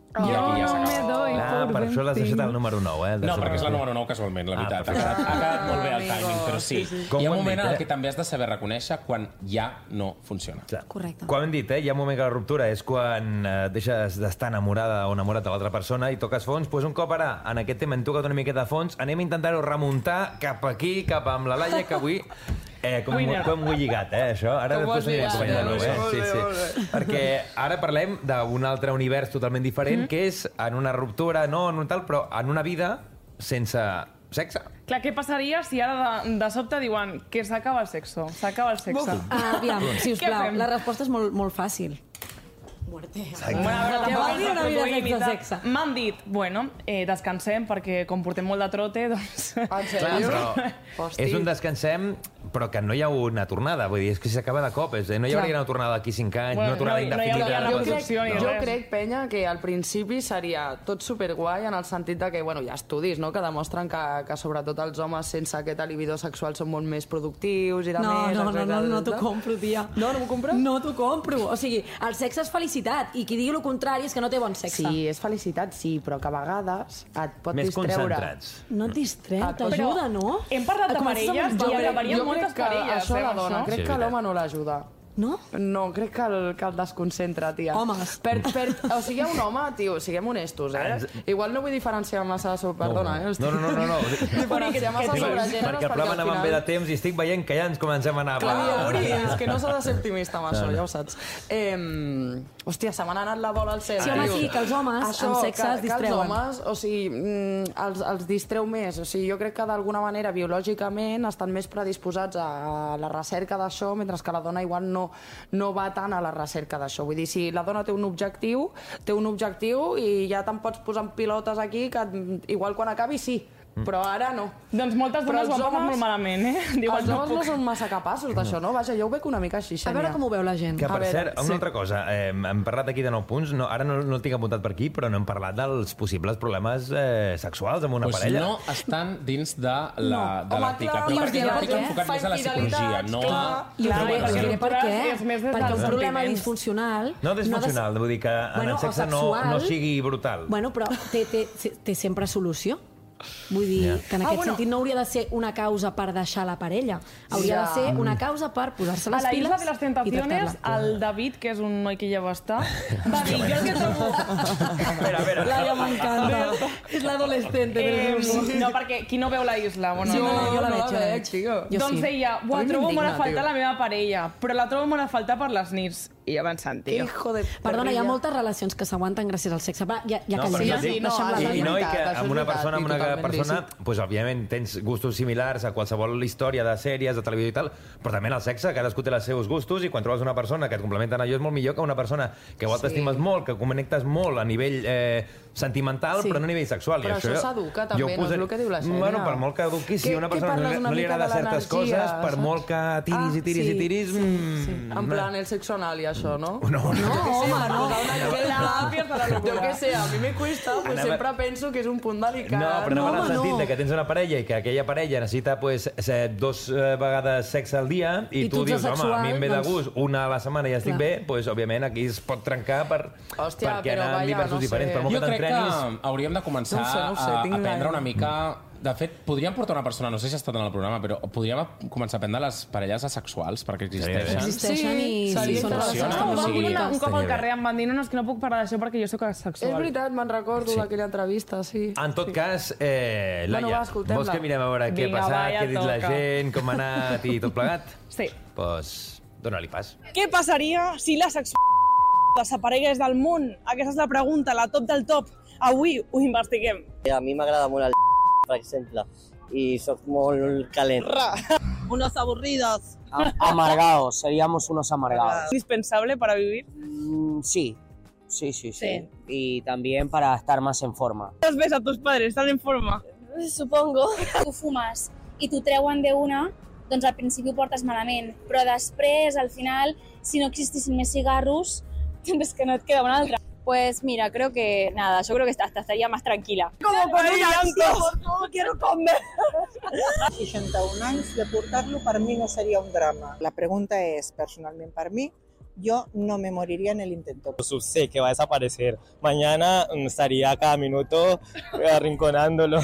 I aquí ja
no me
s'acaba.
doy
Ah,
por
per això l'has deixat al número nou, eh?
No, perquè és la número nou casualment, la
Ah,
veritat. Ha
perfecte.
quedat, ha quedat molt bé el timing, però sí.
Com
Hi ha
ho
un
hem
moment
dit,
en
eh?
el que també has de saber reconèixer quan ja no funciona.
Clar.
Correcte.
Com hem dit, eh? Hi ha un moment que la ruptura és quan eh, deixes d'estar enamorada o enamorat de l'altra persona i toques fons. Pues un cop ara, en aquest tema, hem tocat una miqueta de fons, anem a intentar-ho remuntar cap aquí, cap amb la Laia, que avui... Eh, com,
Winner.
com ho he lligat, eh, això? Ara
Com ho
després
has
anirem
lligat,
acompanyant-ho,
eh?
eh?
Molt
Sí,
bé,
sí.
molt bé.
Perquè ara parlem d'un altre univers totalment diferent, mm-hmm. que és en una ruptura, no en un tal, però en una vida sense sexe.
Clar, què passaria si ara de, de sobte diuen que s'acaba el sexo? S'acaba el sexe.
Ah, aviam,
Què
sisplau,
fem?
la resposta és molt, molt fàcil. Muerte.
Bueno, a veure,
Què
tampoc
vol dir una
ens
vida
reproduïm i
sense
tal.
sexe?
M'han dit, bueno, eh, descansem perquè com portem molt de trote, doncs...
En
Clar,
sèrio?
però
Hosti.
és un descansem, però que no hi ha una tornada. Vull dir, és que s'acaba de cop. És, no hi hauria una tornada d'aquí cinc anys,
Bueno,
una tornada
no- no hi
indefinida.
hauria
Jo
Pues-
crec,
reproducció ni
jo
res.
crec, Penya, que al principi seria tot superguai en el sentit de que, bueno, hi ha estudis, no?, que demostren que, que sobretot els homes sense aquest libido sexual són molt més productius i de
No,
més...
no, no,
etcètera,
no, no t'ho
etcètera.
compro, tia.
No, no m'ho compres?
No t'ho compro. O sigui, el sexe és felicitat i qui digui el contrari és que no té bon sexe.
Sí, és felicitat, sí, però que a vegades et pot
Més
distreure.
concentrats.
No et distreu,
Ah, però-
t'ajuda, no?
Hem parlat de
Et comences a
parelles
muntar
i
un-
acabarien
jo
moltes
crec que
parelles,
això
eh,
la
amb
dona,
això.
crec
Sí,
que
és
l'home no l'ajuda.
No?
No, crec que el, que el desconcentra, tia.
Homes.
Per, per, o sigui, un home, tio, siguem honestos, eh?
Ens-
Igual no vull diferenciar massa sobre... Perdona, eh?
No, no, no, no. no.
Diferenciar massa
Sí,
sobre
perquè
gèneres
el programa anava bé de temps i estic veient que ja ens comencem a anar...
Clar, Uri, és que no s'ha de ser optimista amb això, ja ho saps. Eh, hòstia, se m'ha anat la bola al cel.
Sí, home,
tio.
sí, que els homes
Això,
amb sexe
que,
es
que els
distreuen.
homes, o sigui, mm, els, els distreu més. O sigui, jo crec que d'alguna manera, biològicament, estan més predisposats a la recerca d'això, mentre que la dona igual no, no va tant a la recerca d'això. Vull dir, si la dona té un objectiu, té un objectiu i ja te'n pots posar en pilotes aquí, que mm, igual quan acabi sí, però ara no.
Doncs moltes
Però
dones ho
els
han passat
homes-
molt malament, eh? Diuen,
Els homes no
puc.
són massa capaços d'això, no? Vaja, jo ho veig una mica així,
A
Xènia.
veure com ho veu la gent.
Que,
A
per
veure,
cert, una
sí.
altra cosa. Eh, hem parlat aquí de nou punts. No, ara no, no el tinc apuntat per aquí, però no hem parlat dels possibles problemes eh, sexuals amb una
Pues
parella.
no estan dins de la- de
Home,
l'article.
clar,
Però
i
perquè
us
és
diré
un
per
article
què.
enfocat més a la
Fa
psicologia,
infidelitats,
no...
clar.
I us
Clar,
diré,
perquè
us diré per
ruptures
què.
és més des
Perquè
dels
un problema
sentiments.
disfuncional...
No disfuncional,
ha de ser-
vull dir que en
Bueno,
el
o
sexe no,
sexual.
no sigui brutal.
Bueno, però té, té, té sempre solució. Vull dir
Ja.
que en
Ah,
aquest
bueno.
sentit no hauria de ser una causa per deixar la parella. Hauria
Ja.
de ser una causa per posar-se
A
les
la
piles
Isla de les
i
Tentaciones,
tractar-la.
el David, que és un noi que ja va estar, va dir, jo el que trobo...
Espera, espera.
Laia m'encanta. És l'adolescente del
Eh,
grup.
no, perquè qui no veu la Isla? Bueno,
Sí,
no,
no, jo la
no
veig,
la
jo la
veig,
veig.
tio.
Jo
doncs
sí.
deia,
A
ho
mi
trobo molt
m'indigna,
a faltar
tio.
la meva parella, però la trobo molt a faltar per les nits. I jo pensant,
Que
tio...
hijo de...
Perdona, hi ha
perrilla.
moltes relacions que s'aguanten gràcies al sexe. Va, ja, ja
No,
que
però
sí,
això sí,
sí,
no,
deixem la
això
I,
Laia.
no, i
veritat,
que
això és
amb una
veritat,
persona,
i
amb una
totalment
persona,
lícit.
pues, òbviament tens gustos similars a qualsevol història de sèries, de televisió i tal, però també en el sexe, cadascú té els seus gustos i quan trobes una persona que et complementa en allò és molt millor que una persona que igual
Sí.
t'estimes molt, que connectes molt a nivell eh, sentimental,
Sí.
però no a nivell sexual.
Però
I
això s'educa també,
jo ho
no és el que diu la Xènia.
Bueno, per molt que eduqui, si
Què-
a una
què
persona no,
parles
li-
una
no li
mica
agrada
de
certes
l'energia,
coses, per
saps?
molt que tiris i tiris
Ah,
i tiris...
sí,
mm,
sí. En plan, el sexo anal i això, no?
No, no.
No, home, no.
La fiesta de la locura.
Jo què sé, a mi me cuesta, pues
Anava-
sempre penso que és un punt delicat.
No, però no, en el
home,
sentit
no.
de que tens una parella i que aquella parella necessita pues, ser dos eh, vegades sexe al dia i,
I
tu
tu ets
dius, home, a
asexual,
mi em ve de
doncs-
gust una a la setmana i ja estic
Clar.
bé, pues, òbviament aquí es pot trencar per,
Hòstia,
perquè
però
anar en
vaja,
diversos
no sé.
diferents. Per molt
Jo
que
crec que
t'entrenis...
hauríem de començar
No ho sé, no ho sé,
a
tinc
aprendre
la-
una mica... De fet, podríem portar una persona, no sé si ha estat en el programa, però podríem començar a aprendre les parelles asexuals, perquè existeixen.
Existeixen i,
Sí,
i són
funciona.
relacions
No,
també
ho
molt
van dir una, un
boniques.
cop al
Estaria
carrer em van dir, no, no, és que no puc parlar d'això perquè jo sóc asexual.
És veritat, me'n recordo d'aquella entrevista, sí.
En tot cas, eh,
Bueno,
Laia,
va, escoltem-la.
vols que mirem a veure què
Vinga,
ha passat,
va, ja
què ha dit la
toca.
gent, com ha anat i tot plegat?
Sí.
Doncs pues, dóna-li pas.
Què passaria si la sexualitat desaparegués del món? Aquesta és la pregunta, la top del top. Avui ho investiguem.
A mi m'agrada molt el per exemple, i sóc molt calent.
Unos aburridos.
Amargados, seríamos unos amargados.
Indispensable para vivir.
Mm, sí, sí, sí, sí,
Sí.
Y también para estar más en forma.
Los ves a tus padres, están en forma.
Supongo. Tu fumes i t'ho treuen d'una, doncs al principi ho portes malament, però després, al final, si no existissin més cigarros, doncs que no et queda un altre. Pues mira, creo que nada, yo creo que hasta estaría más tranquila.
Como con un llanto.
No quiero comer.
seixanta-un anys, de portar-lo per mi no seria un drama. La pregunta és, personalment per mi, yo no me moriría en el intento.
Sé que va a desaparecer. Mañana estaría cada minuto arrinconándolo.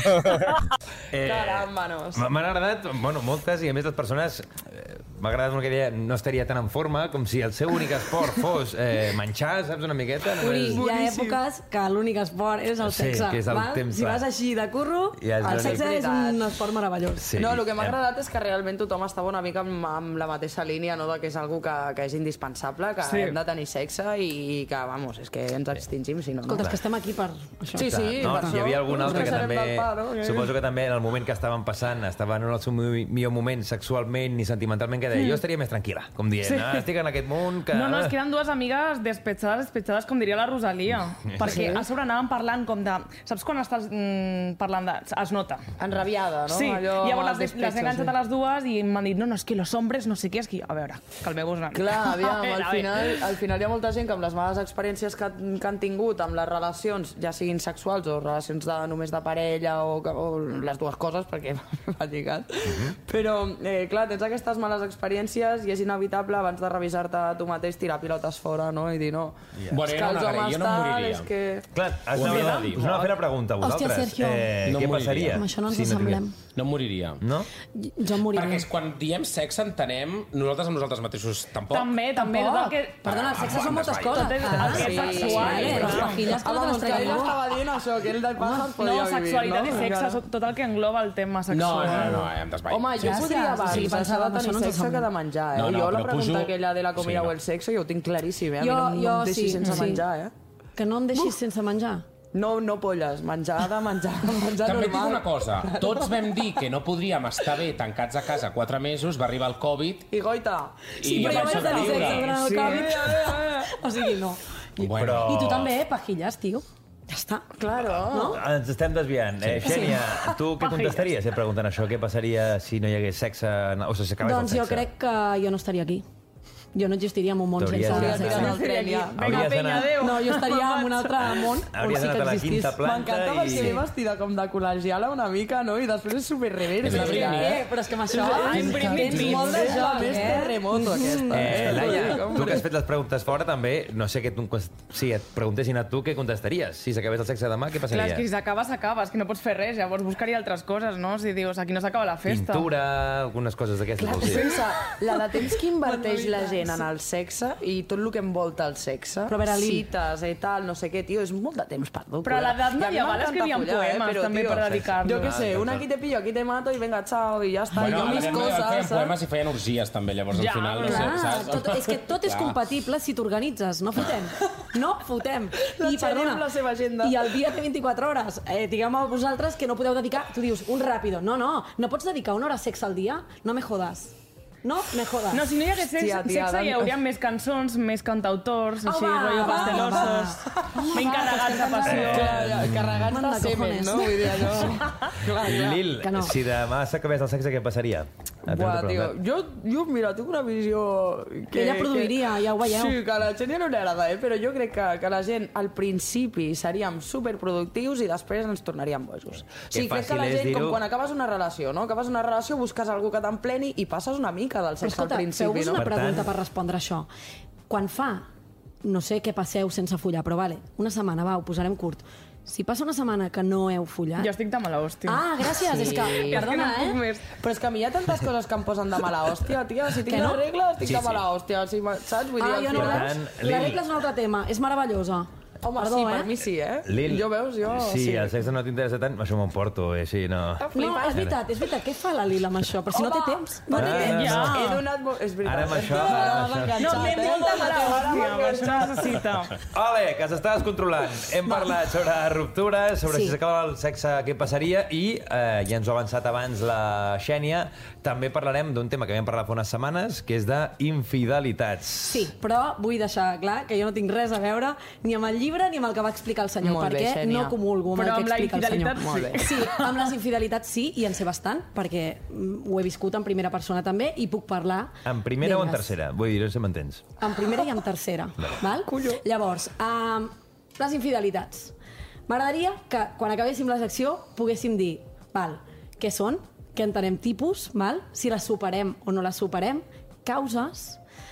Eh,
Carambanos.
M'han agradat, bueno, moltes, i a més les persones... Eh, M'ha agradat una que deia no estaria tan en forma com si el seu únic esport fos eh, menjar, saps, una miqueta.
Uri,
Només...
hi ha èpoques que l'únic esport és el
Sí,
sexe.
que és el
val?
temps,
Si
va.
vas així de curro,
Ja és
el
l'únic.
sexe és un esport meravellós.
Sí.
No, el que m'ha agradat és que realment tothom estava una mica amb, amb la mateixa línia, no? De que és algo que, que és indispensable, que
Sí.
hem de tenir sexe i que, vamos, és que ens extingim, si no, no.
Escolta, és que estem aquí per això.
Sí, sí,
no,
per
hi havia
això.
algun altre que
Ens
també...
deixarem del pa, no?
Suposo que també en el moment que estaven passant estaven en el seu millor moment sexualment ni sentimentalment, que deia,
Mm.
jo estaria més tranquil·la, com dient,
Sí.
ah, estic en aquest món que...
No, no, és que eren dues amigues despetxades, despetxades, com diria la Rosalia. Perquè a sobre anàvem parlant com de... Saps quan estàs mm, parlant de... Es nota.
Enrabiada, no?
Sí,
Allò
llavors
amb
les,
el
les he
despecho,
enganxat
sí.
a les dues i m'han dit, no, no, és que los hombres no sé què, és que... A veure, calmeu-vos una mica.
Clar, aviam,
A veure,
al
a veure.
final, al final hi ha molta gent que amb les males experiències que, que han tingut amb les relacions, ja siguin sexuals o relacions de, només de parella o, o les dues coses, perquè va lligat. Però, eh, clar, tens aquestes males experiències i és inevitable abans de revisar-te tu mateix tirar pilotes fora, no? I dir, no,
Ja.
Bueno,
és
jo
que
no
els
m'agradaria,
homes
jo no em
tal,
moriria.
és que...
Clar, us
Ho
anava,
havia
a-
de dir.
us anava a fer la pregunta a
Hòstia,
vosaltres.
Sergio.
Eh,
No
què
em moriria.
passaria?
Amb això no ens
si
assemblem.
No em moriria.
No?
Jo em moriria.
Perquè és quan diem sexe entenem nosaltres amb nosaltres mateixos tampoc.
També, també.
Tampoc.
Tot el que...
Perdona, el sexe són moltes
Tot
coses.
Tot és-
Ah,
el que és
sí,
sexual,
vale,
clar.
les pajilles que
Ah,
no te
vamos,
les
que ell
traiem.
estava dient això, que ell del pajas
No,
podia vivir,
sexualitat
no?
i sexe,
Encara.
tot el que engloba el tema
No,
sexual.
no, no, hem d'esvair.
Home, jo
Gràcies.
podria abans
Sí,
sí,
pensava
pensar
que
de
això
tenir
no ens
sexe que
sembla.
de menjar, eh?
No, no,
jo la
però
pregunta
pujo-
aquella de la comida
Sí, no.
o el sexe jo ho tinc claríssim, eh? A mi
Jo-
no, no
jo
em deixis
sí,
sense
sí.
menjar, eh?
Que no em deixis sense menjar.
No, no polles, menjar de menjar, menjar
També et dic
normal.
una cosa, tots vam dir que no podríem estar bé tancats a casa quatre mesos, va arribar el Covid
I goita.
Sí,
i
però
vam
jo vaig tenir
sobreviure.
sexe durant el
Sí.
Covid. O sigui, no.
Bueno,
Però-
I tu també, eh, pajilles, tio. Ja està.
Claro.
No?
Ens estem desviant. Eh, Xènia, tu què contestaries eh, preguntant això? Què passaria si no hi hagués sexe? O sigui, si acabés
Doncs
el
jo
sexe?
crec que jo no estaria aquí. Jo no existiria en un món
T'hauries
sense
d'anar-
sexe.
Tirant el tren ja.
Vinga,
Hauries
penya,
d'anar-
adéu.
No, jo estaria en un altre món on
Hauries
sí
anat
que
a la
existís.
quinta planta
M'encanta perquè
i...
ve vestida com de col·legiala una mica, no? I després és super reversa.
És la Britney,
Eh, però és que amb això
Ai,
tens,
Britney
tens
Spears.
molt de
És la
joc,
més
eh?
terremoto, aquesta.
Eh,
Eh,
Laia,
hombre.
tu que has fet les preguntes fora, també, no sé què... Tu, si et preguntessin a tu, què contestaries? Si s'acabés el sexe demà, què
Clar,
passaria?
és que si s'acaba, s'acaba, és que no pots fer res, llavors buscaria altres coses, no? Si dius, aquí no s'acaba la festa.
Pintura, algunes coses d'aquestes.
Clar,
vols dir?
sense la de temps que inverteix la gent en el sexe i tot el que envolta el sexe,
Però a veure, Lil.
cites i tal, no sé què, tio, és molt de temps perdut.
Però a l'edat
I a mi
medieval
m'encanta
escrivien
follar,
poemes,
però,
també,
tio,
per dedicar-los.
Jo què sé,
Ah,
un aquí te pillo, aquí te mato i venga, chao, i ja està.
bueno,
jo
a
mis
l'Adrià
coses,
feien
saps?
poemes i feien orgies també, llavors al
Ja,
final no sé,
Clar,
saps?
tot, és que tot és
Clar.
compatible si t'organitzes, no fotem. No fotem.
La
I,
Xènia amb la seva agenda.
I el dia té vint-i-quatre hores. Eh, diguem a vosaltres que no podeu dedicar... Tu dius, un ràpido. No, no, no pots dedicar una hora a sexe al dia? No me jodas. No me jodas.
No, si no hi hagués sexe,
Hòstia, tia,
sexe hi
Dan-
haurà més cançons, més cantautors, així,
va,
rotllo
va,
pastelosos, ben carregats de passió.
Clar, carregats
Manda
de semen,
cojones.
no? Vull dir, allò... Clar, clar.
Lil,
Que no.
si demà s'acabés el sexe, què passaria? Ah,
Buah,
t'he
tio,
preguntat.
jo, jo, mira, tinc una visió... Que,
Ella produiria, ja ho veieu.
Sí, que a la Xènia no li agrada, eh? Però jo crec que, que la gent, al principi, seríem superproductius i després ens tornaríem bojos. Sí, crec que
fàcil
la
és
gent,
dir-ho.
com quan acabes una relació, no? Acabes una relació, busques algú que t'empleni i passes una mica del
Però
sexe
escolta,
al principi,
feu-vos
no?
una
Per
pregunta
tant-
per respondre això. Quan fa, no sé què passeu sense follar, però vale, una setmana, va, ho posarem curt. Si passa una setmana que no heu follat...
Jo estic de mala hòstia.
Ah, gràcies, és que,
Sí.
perdona,
És que no puc
eh?
més.
Però és que a mi hi ha tantes coses que em posen de mala hòstia, tia. Si tinc
Que no?
la regla, estic
Sí,
de
sí.
mala hòstia. Si, ma- saps? Vull dir,
Ah,
al
jo no,
final-
Per
veus?
tant,
La
Lil-
regla és un altre tema, és meravellosa.
Home,
Perdó,
sí,
eh?
per mi sí, eh?
Lil,
Jo veus, jo...
Si el sexe no t'interessa tant, això m'ho emporto, eh? Sí, no...
No, és veritat, és veritat. Què fa la Lila amb això? Però si no té temps. No té
No,
temps.
no, no.
He donat... mo- És veritat.
Ara amb això...
Ara
Ara
m'ha
amb això...
enganxat,
No, té
eh?
molta mala
Ara m'ha
hòstia, amb això
enganxat.
necessita.
Ole, que s'està descontrolant. Hem parlat sobre ruptures, sobre
Sí.
si s'acaba el sexe, què passaria, i eh, ja ens ho ha avançat abans la Xènia, també parlarem d'un tema que vam parlar fa unes setmanes, que és d'infidelitats.
Sí, però vull deixar clar que jo no tinc res a veure ni amb el llibre ni amb el que va explicar el senyor,
Molt bé,
perquè
Xènia.
no comulgo amb
Però
el
amb
que
la
explica el senyor.
infidelitat
Molt bé.
Sí, amb les infidelitats sí, i en sé bastant, perquè mm, ho he viscut en primera persona també, i puc parlar...
En primera o en
d'elles.
tercera? Vull dir, no sé si m'entens.
En primera i en tercera. Val? Llavors, um, les infidelitats. M'agradaria que, quan acabéssim la secció, poguéssim dir, val, què són, què entenem tipus, val? Si les superem o no les superem, causes,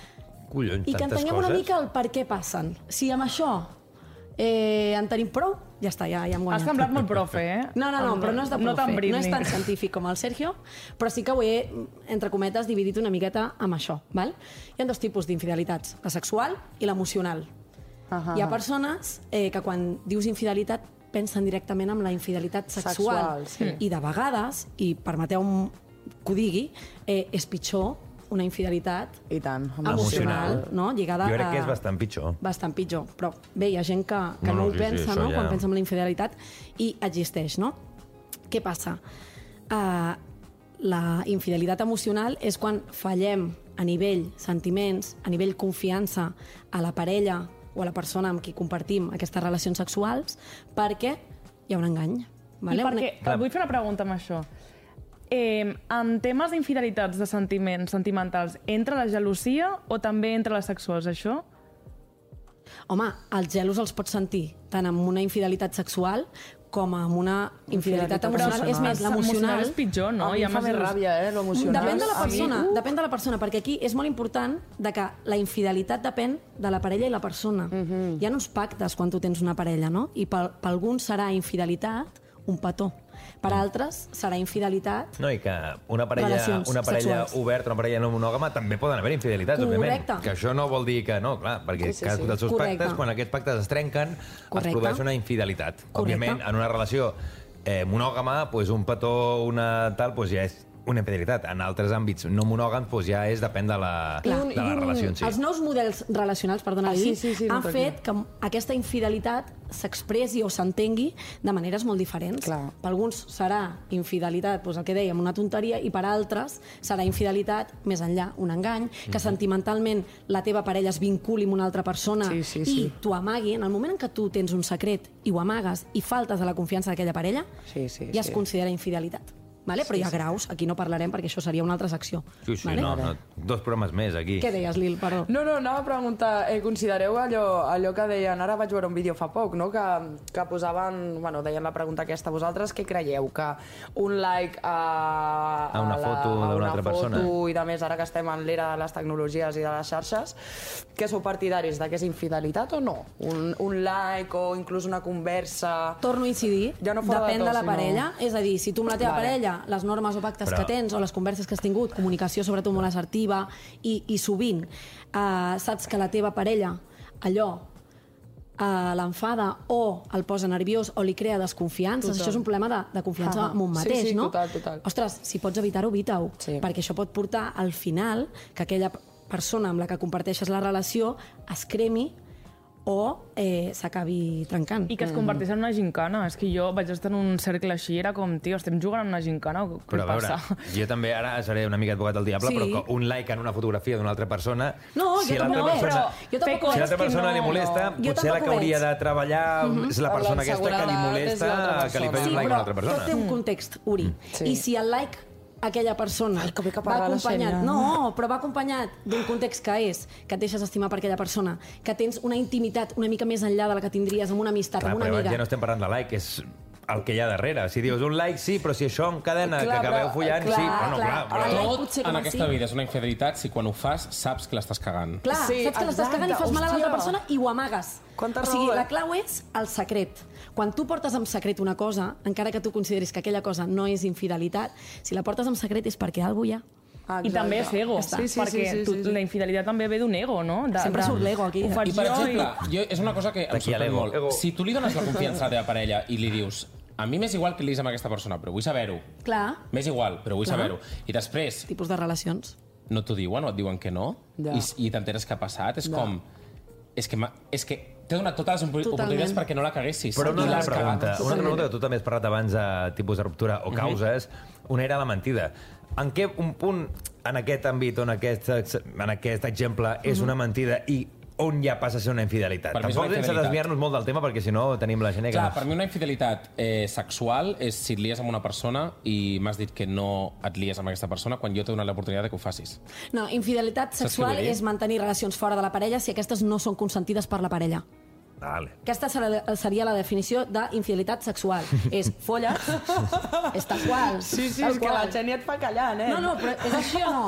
Collons,
I que
tantes
entenguem
coses.
una mica el per què passen. Si amb això eh, en tenim prou, ja està, ja, ja hem guanyat.
Has semblat molt profe, eh?
No, no, no, però no és de profe,
No tan
no,
Britney.
és tan científic com el Sergio, però sí que ho he, entre cometes, dividit una miqueta amb això. Val? Hi ha dos tipus d'infidelitats, la sexual i l'emocional.
Ahà.
Hi ha persones eh, que quan dius infidelitat pensen directament en la infidelitat sexual.
Sexual, sí.
I de vegades, i permeteu-me que ho digui, eh, és pitjor una infidelitat
I tant,
emocional, no? Lligada
Jo crec
a...
que és bastant pitjor.
Bastant pitjor, però bé, hi ha gent que, que
No,
no,
no,
ho
sí, sí,
pensa,
això
no?
ja-
Quan pensa en la infidelitat, i existeix, no? Què passa? Uh, la infidelitat emocional és quan fallem a nivell sentiments, a nivell confiança a la parella o a la persona amb qui compartim aquestes relacions sexuals perquè hi ha un engany. Vale?
I perquè, et vull fer una pregunta amb això. Eh, en temes d'infidelitats de sentiments sentimentals, entra la gelosia o també entra les sexuals, això?
Home, els gelos els pots sentir tant amb una infidelitat sexual com amb una infidelitat emocional. És més, l'emocional...
és pitjor, no?
A mi
Hi ha
em fa
més
més ràbia, eh, l'emocional.
Depèn de la
A mi,
persona,
uh.
depèn de la persona, perquè aquí és molt important de que la infidelitat depèn de la parella i la persona.
Mhm.
Hi ha uns pactes quan tu tens una parella, no? I per, per alguns serà infidelitat un petó. Per altres serà infidelitat...
No, i que una parella,
Relacions
una parella
sexuals.
oberta, una parella no monògama, també poden haver infidelitats,
Correcte.
òbviament. Que això no vol dir que no, clar, perquè
Sí, sí,
cadascun
sí.
dels seus
Correcte.
pactes, quan aquests pactes es trenquen,
Correcte.
es produeix una infidelitat.
Correcte.
Òbviament, en una relació eh, monògama, pues, un petó, una tal, pues, ja és una infidelitat. En altres àmbits no monògams, pues, ja és depèn de la,
I
de
un-
la
i un-
relació en si.
Els nous models relacionals, perdona,
Ah,
Lili,
sí, sí, sí, no,
han
tranquil·la.
fet que aquesta infidelitat s'expressi o s'entengui de maneres molt diferents.
Clar.
Per alguns serà infidelitat, doncs el que dèiem, una tonteria, i per altres serà infidelitat més enllà, un engany, que sentimentalment la teva parella es vinculi amb una altra persona
Sí, sí,
i
sí.
t'ho amagui. En el moment en què tu tens un secret i ho amagues i faltes a la confiança d'aquella parella,
Sí, sí,
ja
sí.
es considera infidelitat. Vale? Però hi ha graus, aquí no parlarem perquè això seria una altra secció.
Sí, sí,
Vale?
no, no, dos programes més aquí.
Què deies, Lil? Perdó.
No, no, anava a preguntar, eh, considereu allò, allò que deien, ara vaig veure un vídeo fa poc, no? que, que posaven, bueno, deien la pregunta aquesta, vosaltres què creieu? Que un like a,
A una
la-
foto
a
d'una
una
altra
foto
persona.
i de més, ara que estem en l'era de les tecnologies i de les xarxes, que sou partidaris de que és infidelitat o no? Un, un like o inclús una conversa...
Torno a incidir,
Ja no fora de
depèn
to,
de la
sinó-
parella, és a dir, si tu amb la teva
Vale.
parella, les normes o pactes
Però-
que tens o les converses que has tingut, comunicació sobretot molt assertiva i, i sovint eh, saps que la teva parella allò eh, l'enfada o el posa nerviós o li crea desconfiances,
Total.
això és un problema de, de confiança
Ah,
en un
sí,
mateix,
sí,
no?
total, total.
Ostres, si pots evitar-ho, evita-ho,
Sí.
perquè això pot portar al final que aquella persona amb la que comparteixes la relació es cremi o eh, s'acabi trencant.
I que es converteix en una gincana. És que jo vaig estar en un cercle així, era com, tio, estem jugant en una gincana, o què
Però a veure,
passa?
jo també ara seré una mica advocat del diable,
Sí.
però que un like en una fotografia d'una altra persona...
No,
si
jo
a l'altra
tampoc,
persona,
però jo tampoc
si a l'altra
que
persona
no,
li molesta,
no. Jo
potser la
tampoc
que
ho
hauria
veig.
de treballar és la
Amb
persona aquesta que li
l'inseguretat és
molesta
l'altra
que li
persona.
faci
Sí,
un like a
però
una altra
tot
persona.
té un context, Uri.
Sí.
I si el like aquella persona
Ai, que bé que
va
parla la
acompanyat,
Xènia.
no, però va acompanyat d'un context que és que et deixes estimar per aquella persona, que tens una intimitat una mica més enllà de la que tindries amb una amistat,
Clar,
amb una
però
amiga.
ja no estem parlant de like, és el que hi ha darrere. Si dius un like, sí, però si això encadena
Clar,
que acabeu
però-
follant,
clar,
sí, bueno,
clar,
clar, però...
el like
Tot
potser com
en
a
aquesta
sí.
vida és una infidelitat si quan ho fas saps que l'estàs cagant.
Clar,
Sí,
saps que l'estàs
exacte,
cagant i fas mal a l'altra
hòstia.
persona i ho amagues.
Quanta
o sigui,
raó, eh?
la clau és el secret. Quan tu portes en secret una cosa, encara que tu consideris que aquella cosa no és infidelitat, si la portes en secret és perquè alguna hi ha.
Ah,
I també és ego,
Ja està.
Sí, sí,
perquè
sí, sí,
tu,
sí, sí.
la infidelitat també ve d'un ego, no? De,
Sempre
de-
surt l'ego aquí.
Ho faig
I, per
jo
exemple, jo, és una cosa que em
D'aquí a
sorprèn
l'ego.
molt.
Ego.
Si tu li dones la confiança a la teva parella i li dius a mi m'és igual que liis amb aquesta persona, però vull saber-ho.
Clar,
M'és igual, però vull
Clar.
saber-ho. I després
tipus de relacions.
no t'ho diuen o et diuen que no,
Ja.
i, i t'enteres què ha passat. És
Ja.
com... És que, m'ha- és que t'he donat totes les opor-
Totalment.
oportunitats perquè no la caguessis.
Però una
I
altra
l'has
pregunta,
cagat.
una altra pregunta que tu també has parlat abans de tipus de ruptura o causes, una era la mentida. En què un punt en aquest àmbit, on aquest, en aquest exemple és una mentida i on ja passa a ser una infidelitat?
Per mi és una
Tampoc sense
infidelitat.
desviar-nos molt del tema, perquè si no tenim la gent que...
Clar,
no-
per mi una infidelitat eh, sexual és si et lies amb una persona i m'has dit que no et lies amb aquesta persona quan jo t'he donat l'oportunitat de que ho facis.
No, infidelitat
Saps què
sexual
vull dir?
és mantenir relacions fora de la parella si aquestes no són consentides per la parella.
Vale.
Aquesta serà- seria la definició d'infidelitat sexual. És folles, és tal qual.
Sí, sí,
tal
és que
qual.
la Xènia et fa callar, nen.
No, no, però és així o no?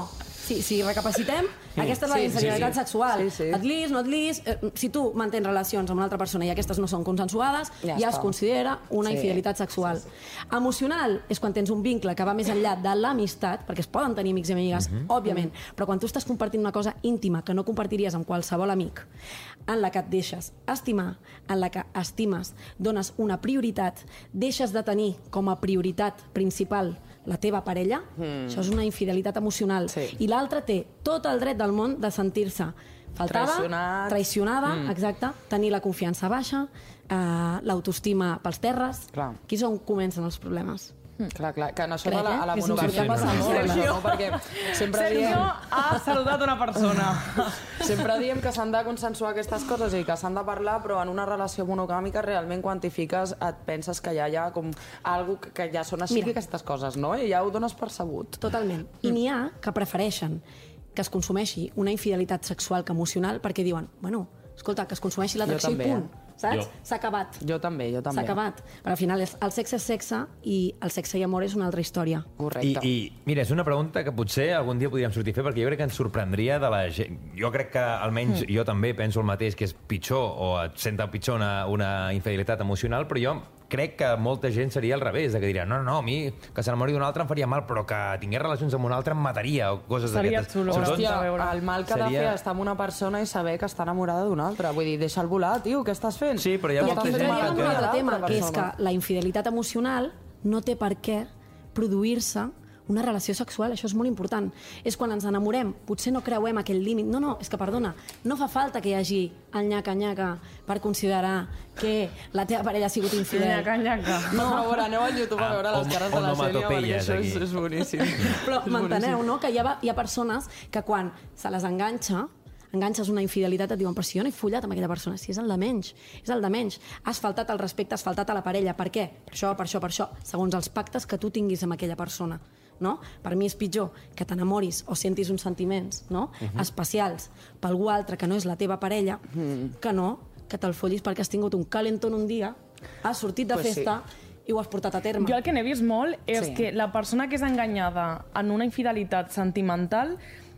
Si, si recapacitem,
Sí.
aquesta és la
Sí,
infidelitat
sí, sí.
sexual.
Sí, sí.
Et lis, no et lis... Eh, si tu mantens relacions amb una altra persona i aquestes no són consensuades,
Ja
ja,
està.
es considera una
Sí.
infidelitat sexual. Emocional és quan tens un vincle que va més enllà de l'amistat, perquè es poden tenir amics i amigues,
Mhm.
òbviament, però quan tu estàs compartint una cosa íntima que no compartiries amb qualsevol amic, en la que et deixes estimar, en la que estimes, dones una prioritat, deixes de tenir com a prioritat principal la teva parella, mm. això és una infidelitat emocional.
Sí.
I l'altre té tot el dret del món de sentir-se faltada,
Traicionat.
traicionada,
Mm.
exacte, tenir la confiança baixa, eh, l'autoestima pels terres.
Clar.
Aquí és on comencen els problemes.
Mm. Clar, clar, que en això
Crec,
de la,
eh?
a la
És
monogàmia
important.
passa molt,
Sergio.
no? Perquè sempre
Sergio
diem,
ha saludat una persona.
sempre diem que s'han de consensuar aquestes coses i que s'han de parlar, però en una relació monogàmica realment quantifiques, et penses que ja hi ha com algo que, que ja són així
Mira.
aquestes coses, no? I ja ho dones per sabut.
Totalment. I n'hi ha que prefereixen que es consumeixi una infidelitat sexual que emocional perquè diuen, bueno, escolta, que es consumeixi l'atracció i
Jo també,
punt.
eh?
Saps?
Jo.
S'ha acabat.
Jo també, jo també.
S'ha acabat. Però al final és, el sexe és sexe i el sexe i amor és una altra història.
I,
Correcte.
I, mira, és una pregunta que potser algun dia podríem sortir a fer, perquè jo crec que ens sorprendria de la gent. Jo crec que, almenys, mm. jo també penso el mateix, que és pitjor, o et senta pitjor una, una infidelitat emocional, però jo crec que molta gent seria al revés, de que diria, no, no, no, a mi que s'enamori d'un altre em faria mal, però que tingués relacions amb un altre em mataria, o coses
Seria
d'aquestes.
xulo.
Sobretot-
Hòstia,
Hòstia,
veure.
el mal que ha de
Seria-
fer estar amb una persona i saber que està enamorada d'una altra. Vull dir, deixa'l volar, tio, què estàs fent?
Sí, però hi ha
I
molta
aquí
gent
entraria
que
en un
té-
altre tema,
l'altra
que és que
persona.
la infidelitat emocional no té per què produir-se una relació sexual, això és molt important. És quan ens enamorem, potser no creuem aquell límit. No, no, és que, perdona, no fa falta que hi hagi el nyaca-nyaca per considerar que la teva parella ha sigut infidel.
Nyaca, nyaca.
No, a veure, aneu al YouTube a veure
Ah,
les cares de la Xènia, perquè
onomatopeies,
això és,
aquí.
és boníssim.
Però
És
m'enteneu,
boníssim.
no?, que hi ha, hi ha persones que quan se les enganxa, enganxes una infidelitat, et diuen, però si jo no he follat amb aquella persona, si és el de menys, és el de menys. Has faltat el respecte, has faltat a la parella. Per què? Per això, per això, per això. Segons els pactes que tu tinguis amb aquella persona. No? Per mi és pitjor que t'enamoris o sentis uns sentiments, no?, uh-huh. especials per algú altre que no és la teva parella, uh-huh. que no que te'l follis perquè has tingut un calentón un dia, has sortit de
Pues
festa i ho has portat a terme.
Jo el que n'he vist molt és
Sí.
que la persona que és enganyada en una infidelitat sentimental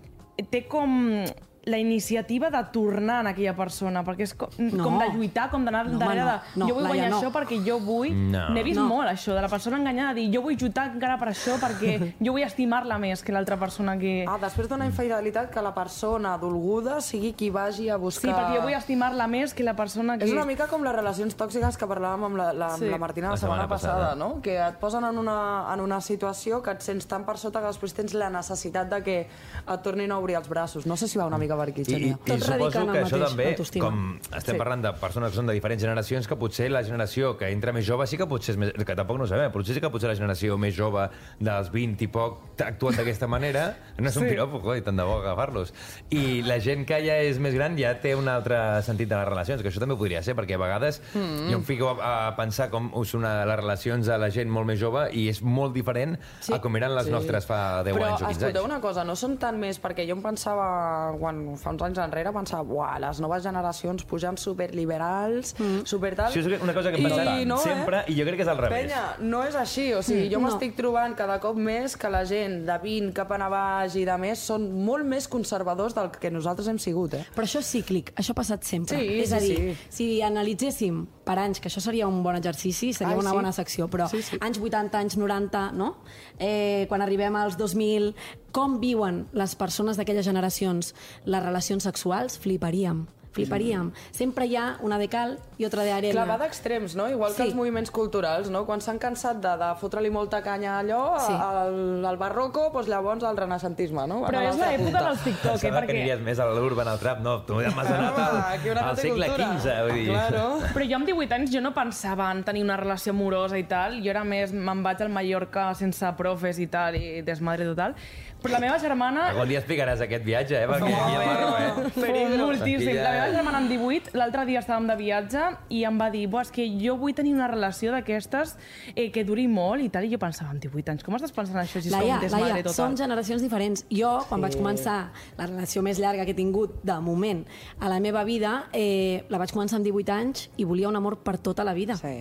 té com la iniciativa de tornar en aquella persona, perquè és com,
No.
com de lluitar, com d'anar
No,
darrere
home,
de...
no.
jo vull
No,
guanyar
Laia, no.
això perquè jo vull...
No.
N'he vist
No.
molt, això, de la persona enganyada, de dir jo vull lluitar encara per això perquè jo vull estimar-la més que l'altra persona que...
Ah, després d'una infidelitat, que la persona dolguda sigui qui vagi a
Sí,
buscar...
perquè jo vull estimar-la més que la persona que...
És una mica com les relacions tòxiques que parlàvem amb la, la,
Sí.
amb la Martina la,
La
setmana,
setmana
passada,
passada.
no? Que et posen en una, en una situació que et sents tan per sota que després tens la necessitat de que et tornin a obrir els braços. No sé si va una mica per aquí,
I, i,
Xènia.
i
Tot
suposo
radica en el
que això
mateix,
també,
l'autoestima.
com estem
Sí.
parlant de persones que són de diferents generacions, que potser la generació que entra més jove sí que potser és més... que tampoc no ho sabem, potser sí que potser la generació més jove dels vint i poc ha actuat d'aquesta manera. No és un
Sí.
piropo, coi, tant de bo agafar-los. I la gent que ja és més gran ja té un altre sentit de les relacions, que això també podria ser, perquè a vegades mm. jo em fico a, a pensar com són les relacions de la gent molt més jove i és molt diferent
Sí.
a com eren les
Sí.
nostres fa deu
Però
anys o quinze
escolteu
anys.
una cosa, no són tant més, perquè jo em pensava, quan fa uns anys enrere, pensava, buah, les noves generacions pugen superliberals, mm. supertal...
Això és una cosa que hem
I
pensat
no,
sempre,
eh?
i jo crec que és al revés.
Penya, no és així, o sigui, jo
Mm, no.
m'estic trobant cada cop més que la gent de vint cap a baix i de més són molt més conservadors del que nosaltres hem sigut, eh?
Però això és cíclic, això ha passat sempre.
Sí,
és a
sí,
dir,
sí.
si analitzéssim per anys, que això seria un bon exercici, seria
Ai,
una
sí.
bona secció, però
Sí, sí.
anys vuitanta, anys noranta, no? Eh, quan arribem als dos mil, com viuen les persones d'aquelles generacions les relacions sexuals? Fliparíem. Fliparíem. Sempre hi ha una de cal i otra de arena.
Clar, va d'extrems, no? Igual que
Sí.
els moviments culturals, no? Quan s'han cansat de, de fotre-li molta canya a allò,
Sí.
al, al barroco, doncs llavors al renaixentisme, no? Van
Però
a
és
l'altra
l'època
punta.
dels TikTok, eh?
Pensava que
Perquè...
aniries més a l'urban, al trap, no, tu m'has anat al,
Aquí una
al
altra
segle
cultura.
quinze, vull dir.
Claro.
Però jo amb divuit anys jo no pensava en tenir una relació amorosa i tal. Jo era més, me'n vaig al Mallorca sense profes i tal, i desmadre total. Però la meva germana...
Algun dia explicaràs aquest viatge, eh? Perquè aquí amarro, eh?
Peligro. Moltíssim.
Aquí ja-
La meva germana amb divuit, l'altre dia estàvem de viatge i em va dir, buah, és que jo vull tenir una relació d'aquestes eh, que duri molt i tal. I jo pensava, amb divuit anys, com estàs pensant això si
Laia,
som desmadre
Laia,
total?
són generacions diferents. Jo, quan vaig començar la relació més llarga que he tingut de moment a la meva vida, eh, la vaig començar amb divuit anys i volia un amor per tota la vida.
Sí.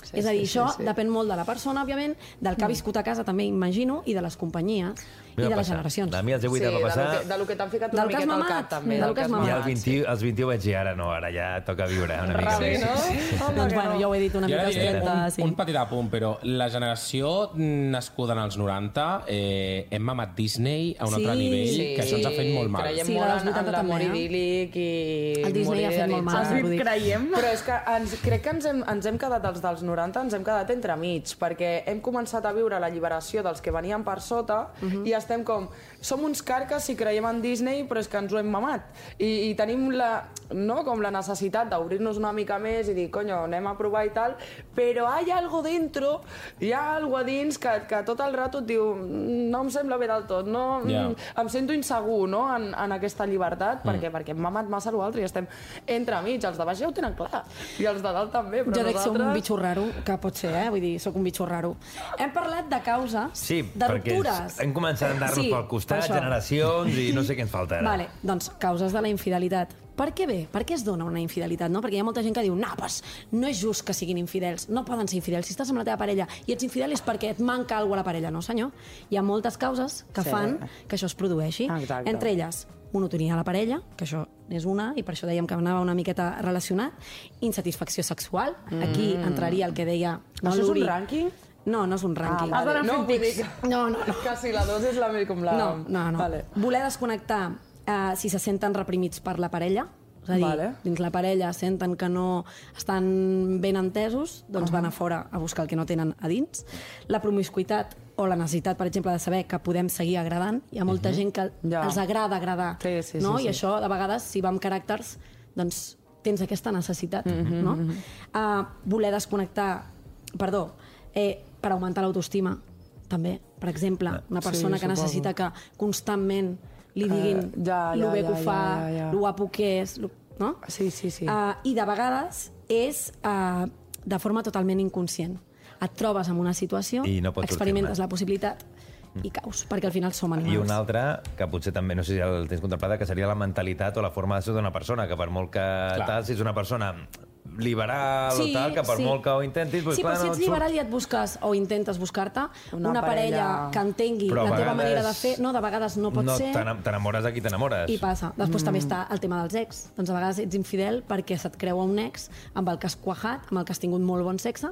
Sí, és a dir, sí, això sí, sí. depèn molt de la persona, òbviament, del que ha viscut a casa, també imagino, i de les companyies i de les generacions.
A mi els divuit
sí,
em va passar...
Sí, de lo que t'han ficat una miqueta al cap, també.
Del que has mamat.
I als vint, als vint i u vaig dir, ara no, ara ja toca viure una mica
Rabi,
més.
No?
Sí. Doncs bueno, jo ho he dit una mica als trenta,
un,
sí.
un petit apunt, però la generació nascuda en els noranta eh, hem mamat Disney a un
Sí.
altre nivell,
Sí,
que això ens ha fet molt mal.
creiem
Sí,
molt
dels
en, en
vuitanta
l'amor
també, eh?
idíl·lic i...
El Disney ha fet molt mal.
molt
Has dit
Vull dir-
creiem?
Però és que ens, crec que ens hem, ens hem quedat, els dels noranta, ens hem quedat entremig, perquè hem començat a viure la lliberació dels que venien per sota uh -huh. i estem com... Som uns carques si creiem en Disney, però és que ens ho hem mamat. I, i tenim la, no, com la necessitat d'obrir-nos una mica més i dir, conyo, anem a provar i tal, però hi ha algo dentro, hi ha algo a dins que, que tot el rato et diu no em sembla bé del tot, no,
Yeah.
em sento insegur no, en, en aquesta llibertat, mm. perquè, perquè hem mamat massa l'altre i estem entremig. Els de baix ja ho tenen clar, i els de dalt també, però
Jo dec ser
nosaltres...
un bitxo raro, que pot ser, eh? Vull dir, sóc un bitxo raro. Hem parlat de causes,
Sí,
de
perquè
ruptures.
hem començat a andar-nos
Sí,
pel costat,
per això.
generacions, i no sé què ens falta ara.
Vale, doncs causes de la infidelitat. Per què bé? Per què es dona una infidelitat, no? Perquè hi ha molta gent que diu, no, pues, no és just que siguin infidels, no poden ser infidels. Si estàs amb la teva parella i ets infidel és perquè et manca alguna cosa a la parella, no senyor? Hi ha moltes causes que
Sí.
fan que això es produeixi.
Exacte.
Entre elles, monotonia a la parella, que això és una, i per això dèiem que anava una miqueta relacionat, insatisfacció sexual, aquí
Mm.
entraria el que deia...
Això és un
l'Uri.
rànquing?
No, no és un rànquing.
Ah, vale.
Has d'anar
No,
fent
vull dir
tics.
que...
No, no, no.
Que si la dos és la més com la...
No, no, no.
Vale.
Voler desconnectar eh, si se senten reprimits per la parella, és a dir,
Vale.
dins la parella senten que no estan ben entesos, doncs van a fora a buscar el que no tenen a dins. La promiscuitat o la necessitat, per exemple, de saber que podem seguir agradant. Hi ha molta gent que
Ja.
els agrada agradar,
Sí, sí,
no?
sí,
I
sí.
això, de vegades, si va amb caràcters, doncs tens aquesta necessitat, no? Uh, voler desconnectar, perdó, eh, per augmentar l'autoestima, també. Per exemple, una persona
Sí,
que
suposo.
necessita que constantment li diguin
Eh, ja,
lo
ja,
bé
ja,
que ho fa,
ja, ja, ja.
lo guapo que és, lo, no?
Sí, sí, sí.
Uh, I de vegades és uh, de forma totalment inconscient. Et trobes en una situació,
I no pots
experimentes
sortir-ne.
la possibilitat i caus, perquè al final som animals.
I una altra, que potser també, no sé si el tens contemplada, que seria la mentalitat o la forma de ser d'una persona, que per molt que tal, si és una persona liberal
Sí,
o tal, que per
sí.
molt que ho intentis... Pues,
Sí,
clar,
però si
no
ets
et surt.
liberal i et busques o intentes buscar-te una,
Una
parella...
parella
que entengui
Però a
la teva
vegades
manera de fer, no, de vegades no pot
no
ser
t'enam- t'enamores de qui t'enamores.
i passa. Després mm. també està el tema dels ex. Doncs a vegades ets infidel perquè se't creu a un ex amb el que has cuajat, amb el que has tingut molt bon sexe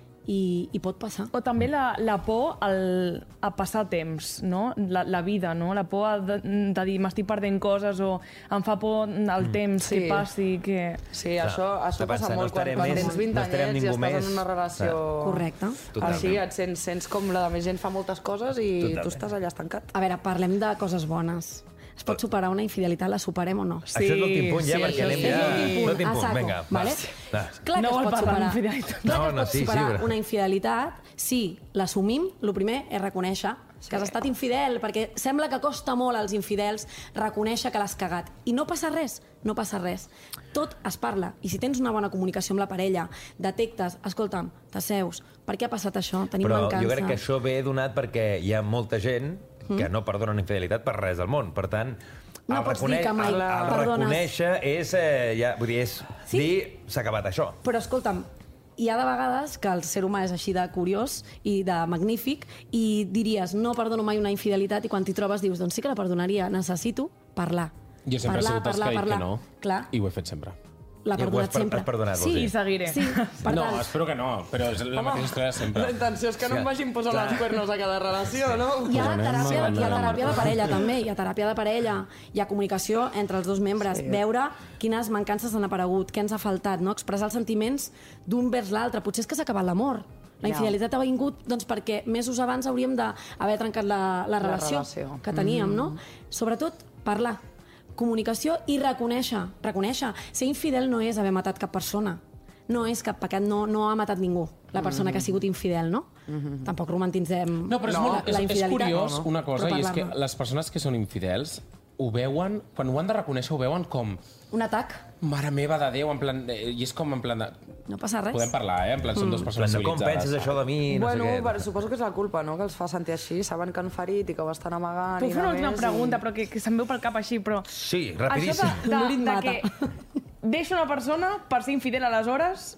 i, i pot passar.
O també la, la por al, a passar temps, no? La, la vida, no? La por a de, de dir m'estic perdent coses o em fa por el temps
Sí.
que passi, que...
Sí, això, això
Està
passa
pensant, no
molt quan,
estarem
quan
més-
tens vint
no estarem
anyets i
ningú
estàs
més.
en una relació...
Correcte.
Totalment.
Així et sents, sents com la més gent fa moltes coses i
Totalment.
tu estàs allà estancat.
A veure, parlem de coses bones. Es pot superar una infidelitat, la superem o no?
Això és l'últim punt ja,
sí,
perquè
això
anem
sí.
ja...
És l'últim punt,
L'últim
a
punt,
saco,
vinga, va.
vale?
Va.
Clar
No
que
vol
es pot
parlar
superar,
d'infidelitat.
clar
No,
que es
no,
pot
sí, sí,
superar
però-
una infidelitat si l'assumim, el primer és reconèixer que has estat infidel, perquè sembla que costa molt als infidels reconèixer que l'has cagat. I no passa res, no passa res. Tot es parla. I si tens una bona comunicació amb la parella, detectes, escolta'm, t'asseus, per què ha passat això? Tenim
Però
mancança.
jo crec que això ve donat perquè hi ha molta gent que no perdona una infidelitat per res del món. Per tant,
No
el,
pots dir que mai
el, el
perdones.
reconèixer és, eh, ja, vull dir, és
Sí.
dir s'ha acabat això.
Però escolta'm, hi ha de vegades que el ser humà és així de curiós i de magnífic i diries, no perdono mai una infidelitat i quan t'hi trobes dius, doncs sí que la perdonaria, necessito parlar.
Jo sempre
parlar,
he sigut els que
parlar,
he dit
parlar.
que no.
Clar,
I ho he fet sempre.
l'ha
I ho has
perdonat
per-
sempre.
has perdonat, vols
sí,
dir?
I seguiré.
Sí, per
no,
tant,
espero que no, però és la mateixa història de sempre.
La intenció és que no em vagin posant
Clar.
els cuernos a cada relació, no?
hi ha,
anem
teràpia,
a
hi ha
la
teràpia de parella també, hi ha teràpia de parella, hi ha comunicació entre els dos membres,
Sí.
veure quines mancances han aparegut, què ens ha faltat, no? Expressar els sentiments d'un vers l'altre. Potser és que s'ha acabat l'amor. La
Ja.
infidelitat ha vingut doncs, perquè mesos abans hauríem d'haver trencat la, la, relació
relació.
que teníem, no? Sobretot, parlar. Comunicació i reconèixer. Reconèixer. Ser infidel no és haver matat cap persona. No és cap pecat, no, no ha matat ningú, la persona que ha sigut infidel, no? Tampoc romantitzem
No, però és,
la,
molt, és,
la
és
infidelitat.
curiós
no, no.
una cosa,
Però
i és que
parlar-ne.
les persones que són infidels ho veuen, quan ho han de reconèixer, ho veuen com
Un atac,
mare meva de Déu, en plan, eh, i és com en plan de...
no passa res.
Podem parlar, eh? En plan, són dues
En plan,
persones
de com
civilitzades.
penses això de mi, no
Bueno,
sé què.
però suposo que és la culpa, no?, que els fa sentir així. Saben que han ferit i que ho estan amagant
Puc
i
fer una
de
última
més,
pregunta,
i...
però que, que se'm veu pel cap així, però...
Sí,
Això
rapidíssim.
de,
L'Uri et
de, de
mata.
que deixo una persona per ser infidel aleshores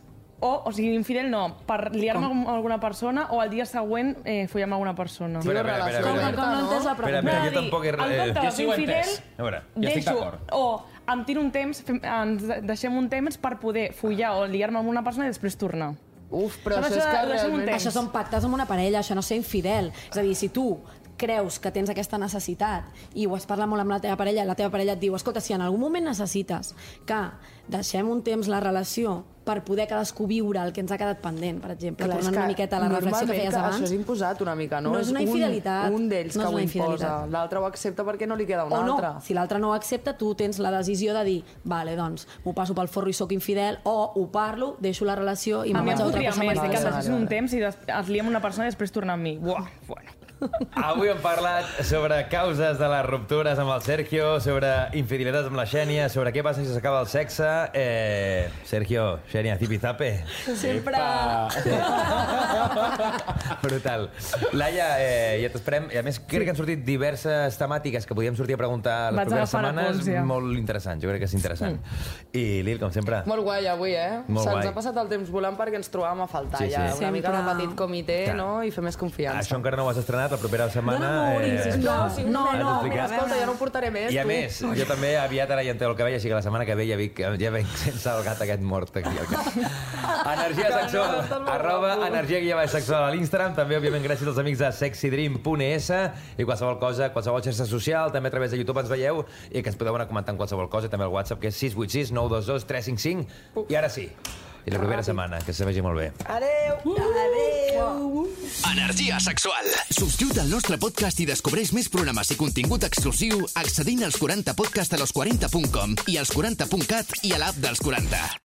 O, o sigui, infidel no, per liar-me amb alguna persona o el dia següent eh, follar amb alguna persona.
Espera, espera, espera,
Com,
espera.
com no entès la
Espera,
pregunta?
espera, jo tampoc he...
En compte
eh,
de
Jo
ser
sí ho he
infidel,
entès.
A veure,
jo estic
deixo,
d'acord.
o em tiro un temps, fem, ens deixem un temps per poder follar o liar-me amb una persona i després tornar.
Uf, però
Saps
això és
això
que
de- deixa'm un
realment...
temps.
Això són pactes amb una parella, això no és ser infidel. És a dir, si tu creus que tens aquesta necessitat i ho has parlat molt amb la teva parella i la teva parella et diu, escolta, si en algun moment necessites que deixem un temps la relació per poder cadascú viure el que ens ha quedat pendent, per exemple,
Clar, és
tornant
que
una miqueta a la reflexió que
normalment
feies
que
abans.
Això és imposat una mica, no?
No és una infidelitat.
Un, un d'ells
No
que
és
ho
una
imposa.
infidelitat.
L'altre ho accepta perquè no li queda un
O no,
altre.
si l'altre no ho accepta, tu tens la decisió de dir, vale, doncs, m'ho passo pel forro i sóc infidel, o ho parlo, deixo la relació i
A
me'n
mi
vaig
em
a altra
podria
cosa.
més, de que
Vale,
em deixessin
vale,
un temps i des- es lia amb una persona i després tornar amb mi. Buah, bueno.
Avui hem parlat sobre causes de les ruptures amb el Sergio, sobre infidelitats amb la Xènia, sobre què passa si s'acaba el sexe. Eh, Sergio, Xènia, zipizape.
Sempre...
Brutal. Laia, eh, ja t'esperem. I a més, crec que han sortit diverses temàtiques que podíem sortir a preguntar les
Vaig
properes
agafar
setmanes.
apunts, ja.
Molt interessant, jo crec que és interessant. I Lil, com sempre...
Molt guai avui, eh?
Molt
Se'ns
guai.
ha passat el temps volant perquè ens trobàvem a faltar
Sí, sí.
ja. Una
Sempre.
mica de petit comitè,
Clar.
no? I fer més confiança.
Això encara no ho has estrenat, la propera setmana...
No enamoris,
eh,
sisplau.
Sí,
No,
Has
no,
d'explicar.
mira,
Escolta, ja no ho portaré més,
I a
tu.
més, jo també aviat ara ja en treu el cabell, així que la setmana que ve ja vinc, ja vinc sense el gat aquest mort aquí al cap. Energia sexual, arroba energia guia baix sexual a l'Instagram, també, òbviament, gràcies als amics de sexy dream punt es i qualsevol cosa, qualsevol xarxa social, també a través de YouTube ens veieu i que ens podeu anar comentant qualsevol cosa, també al WhatsApp, que és sis vuit sis nou dos dos tres cinc cinc. I ara sí, i la propera setmana, que se vegi molt bé.
Adéu! Adéu!
Energia sexual. Subscriu't al nostre podcast i descobreix més programes i contingut exclusiu accedint als quaranta podcast a los quaranta punt com i als quaranta punt cat i a l'app dels quaranta.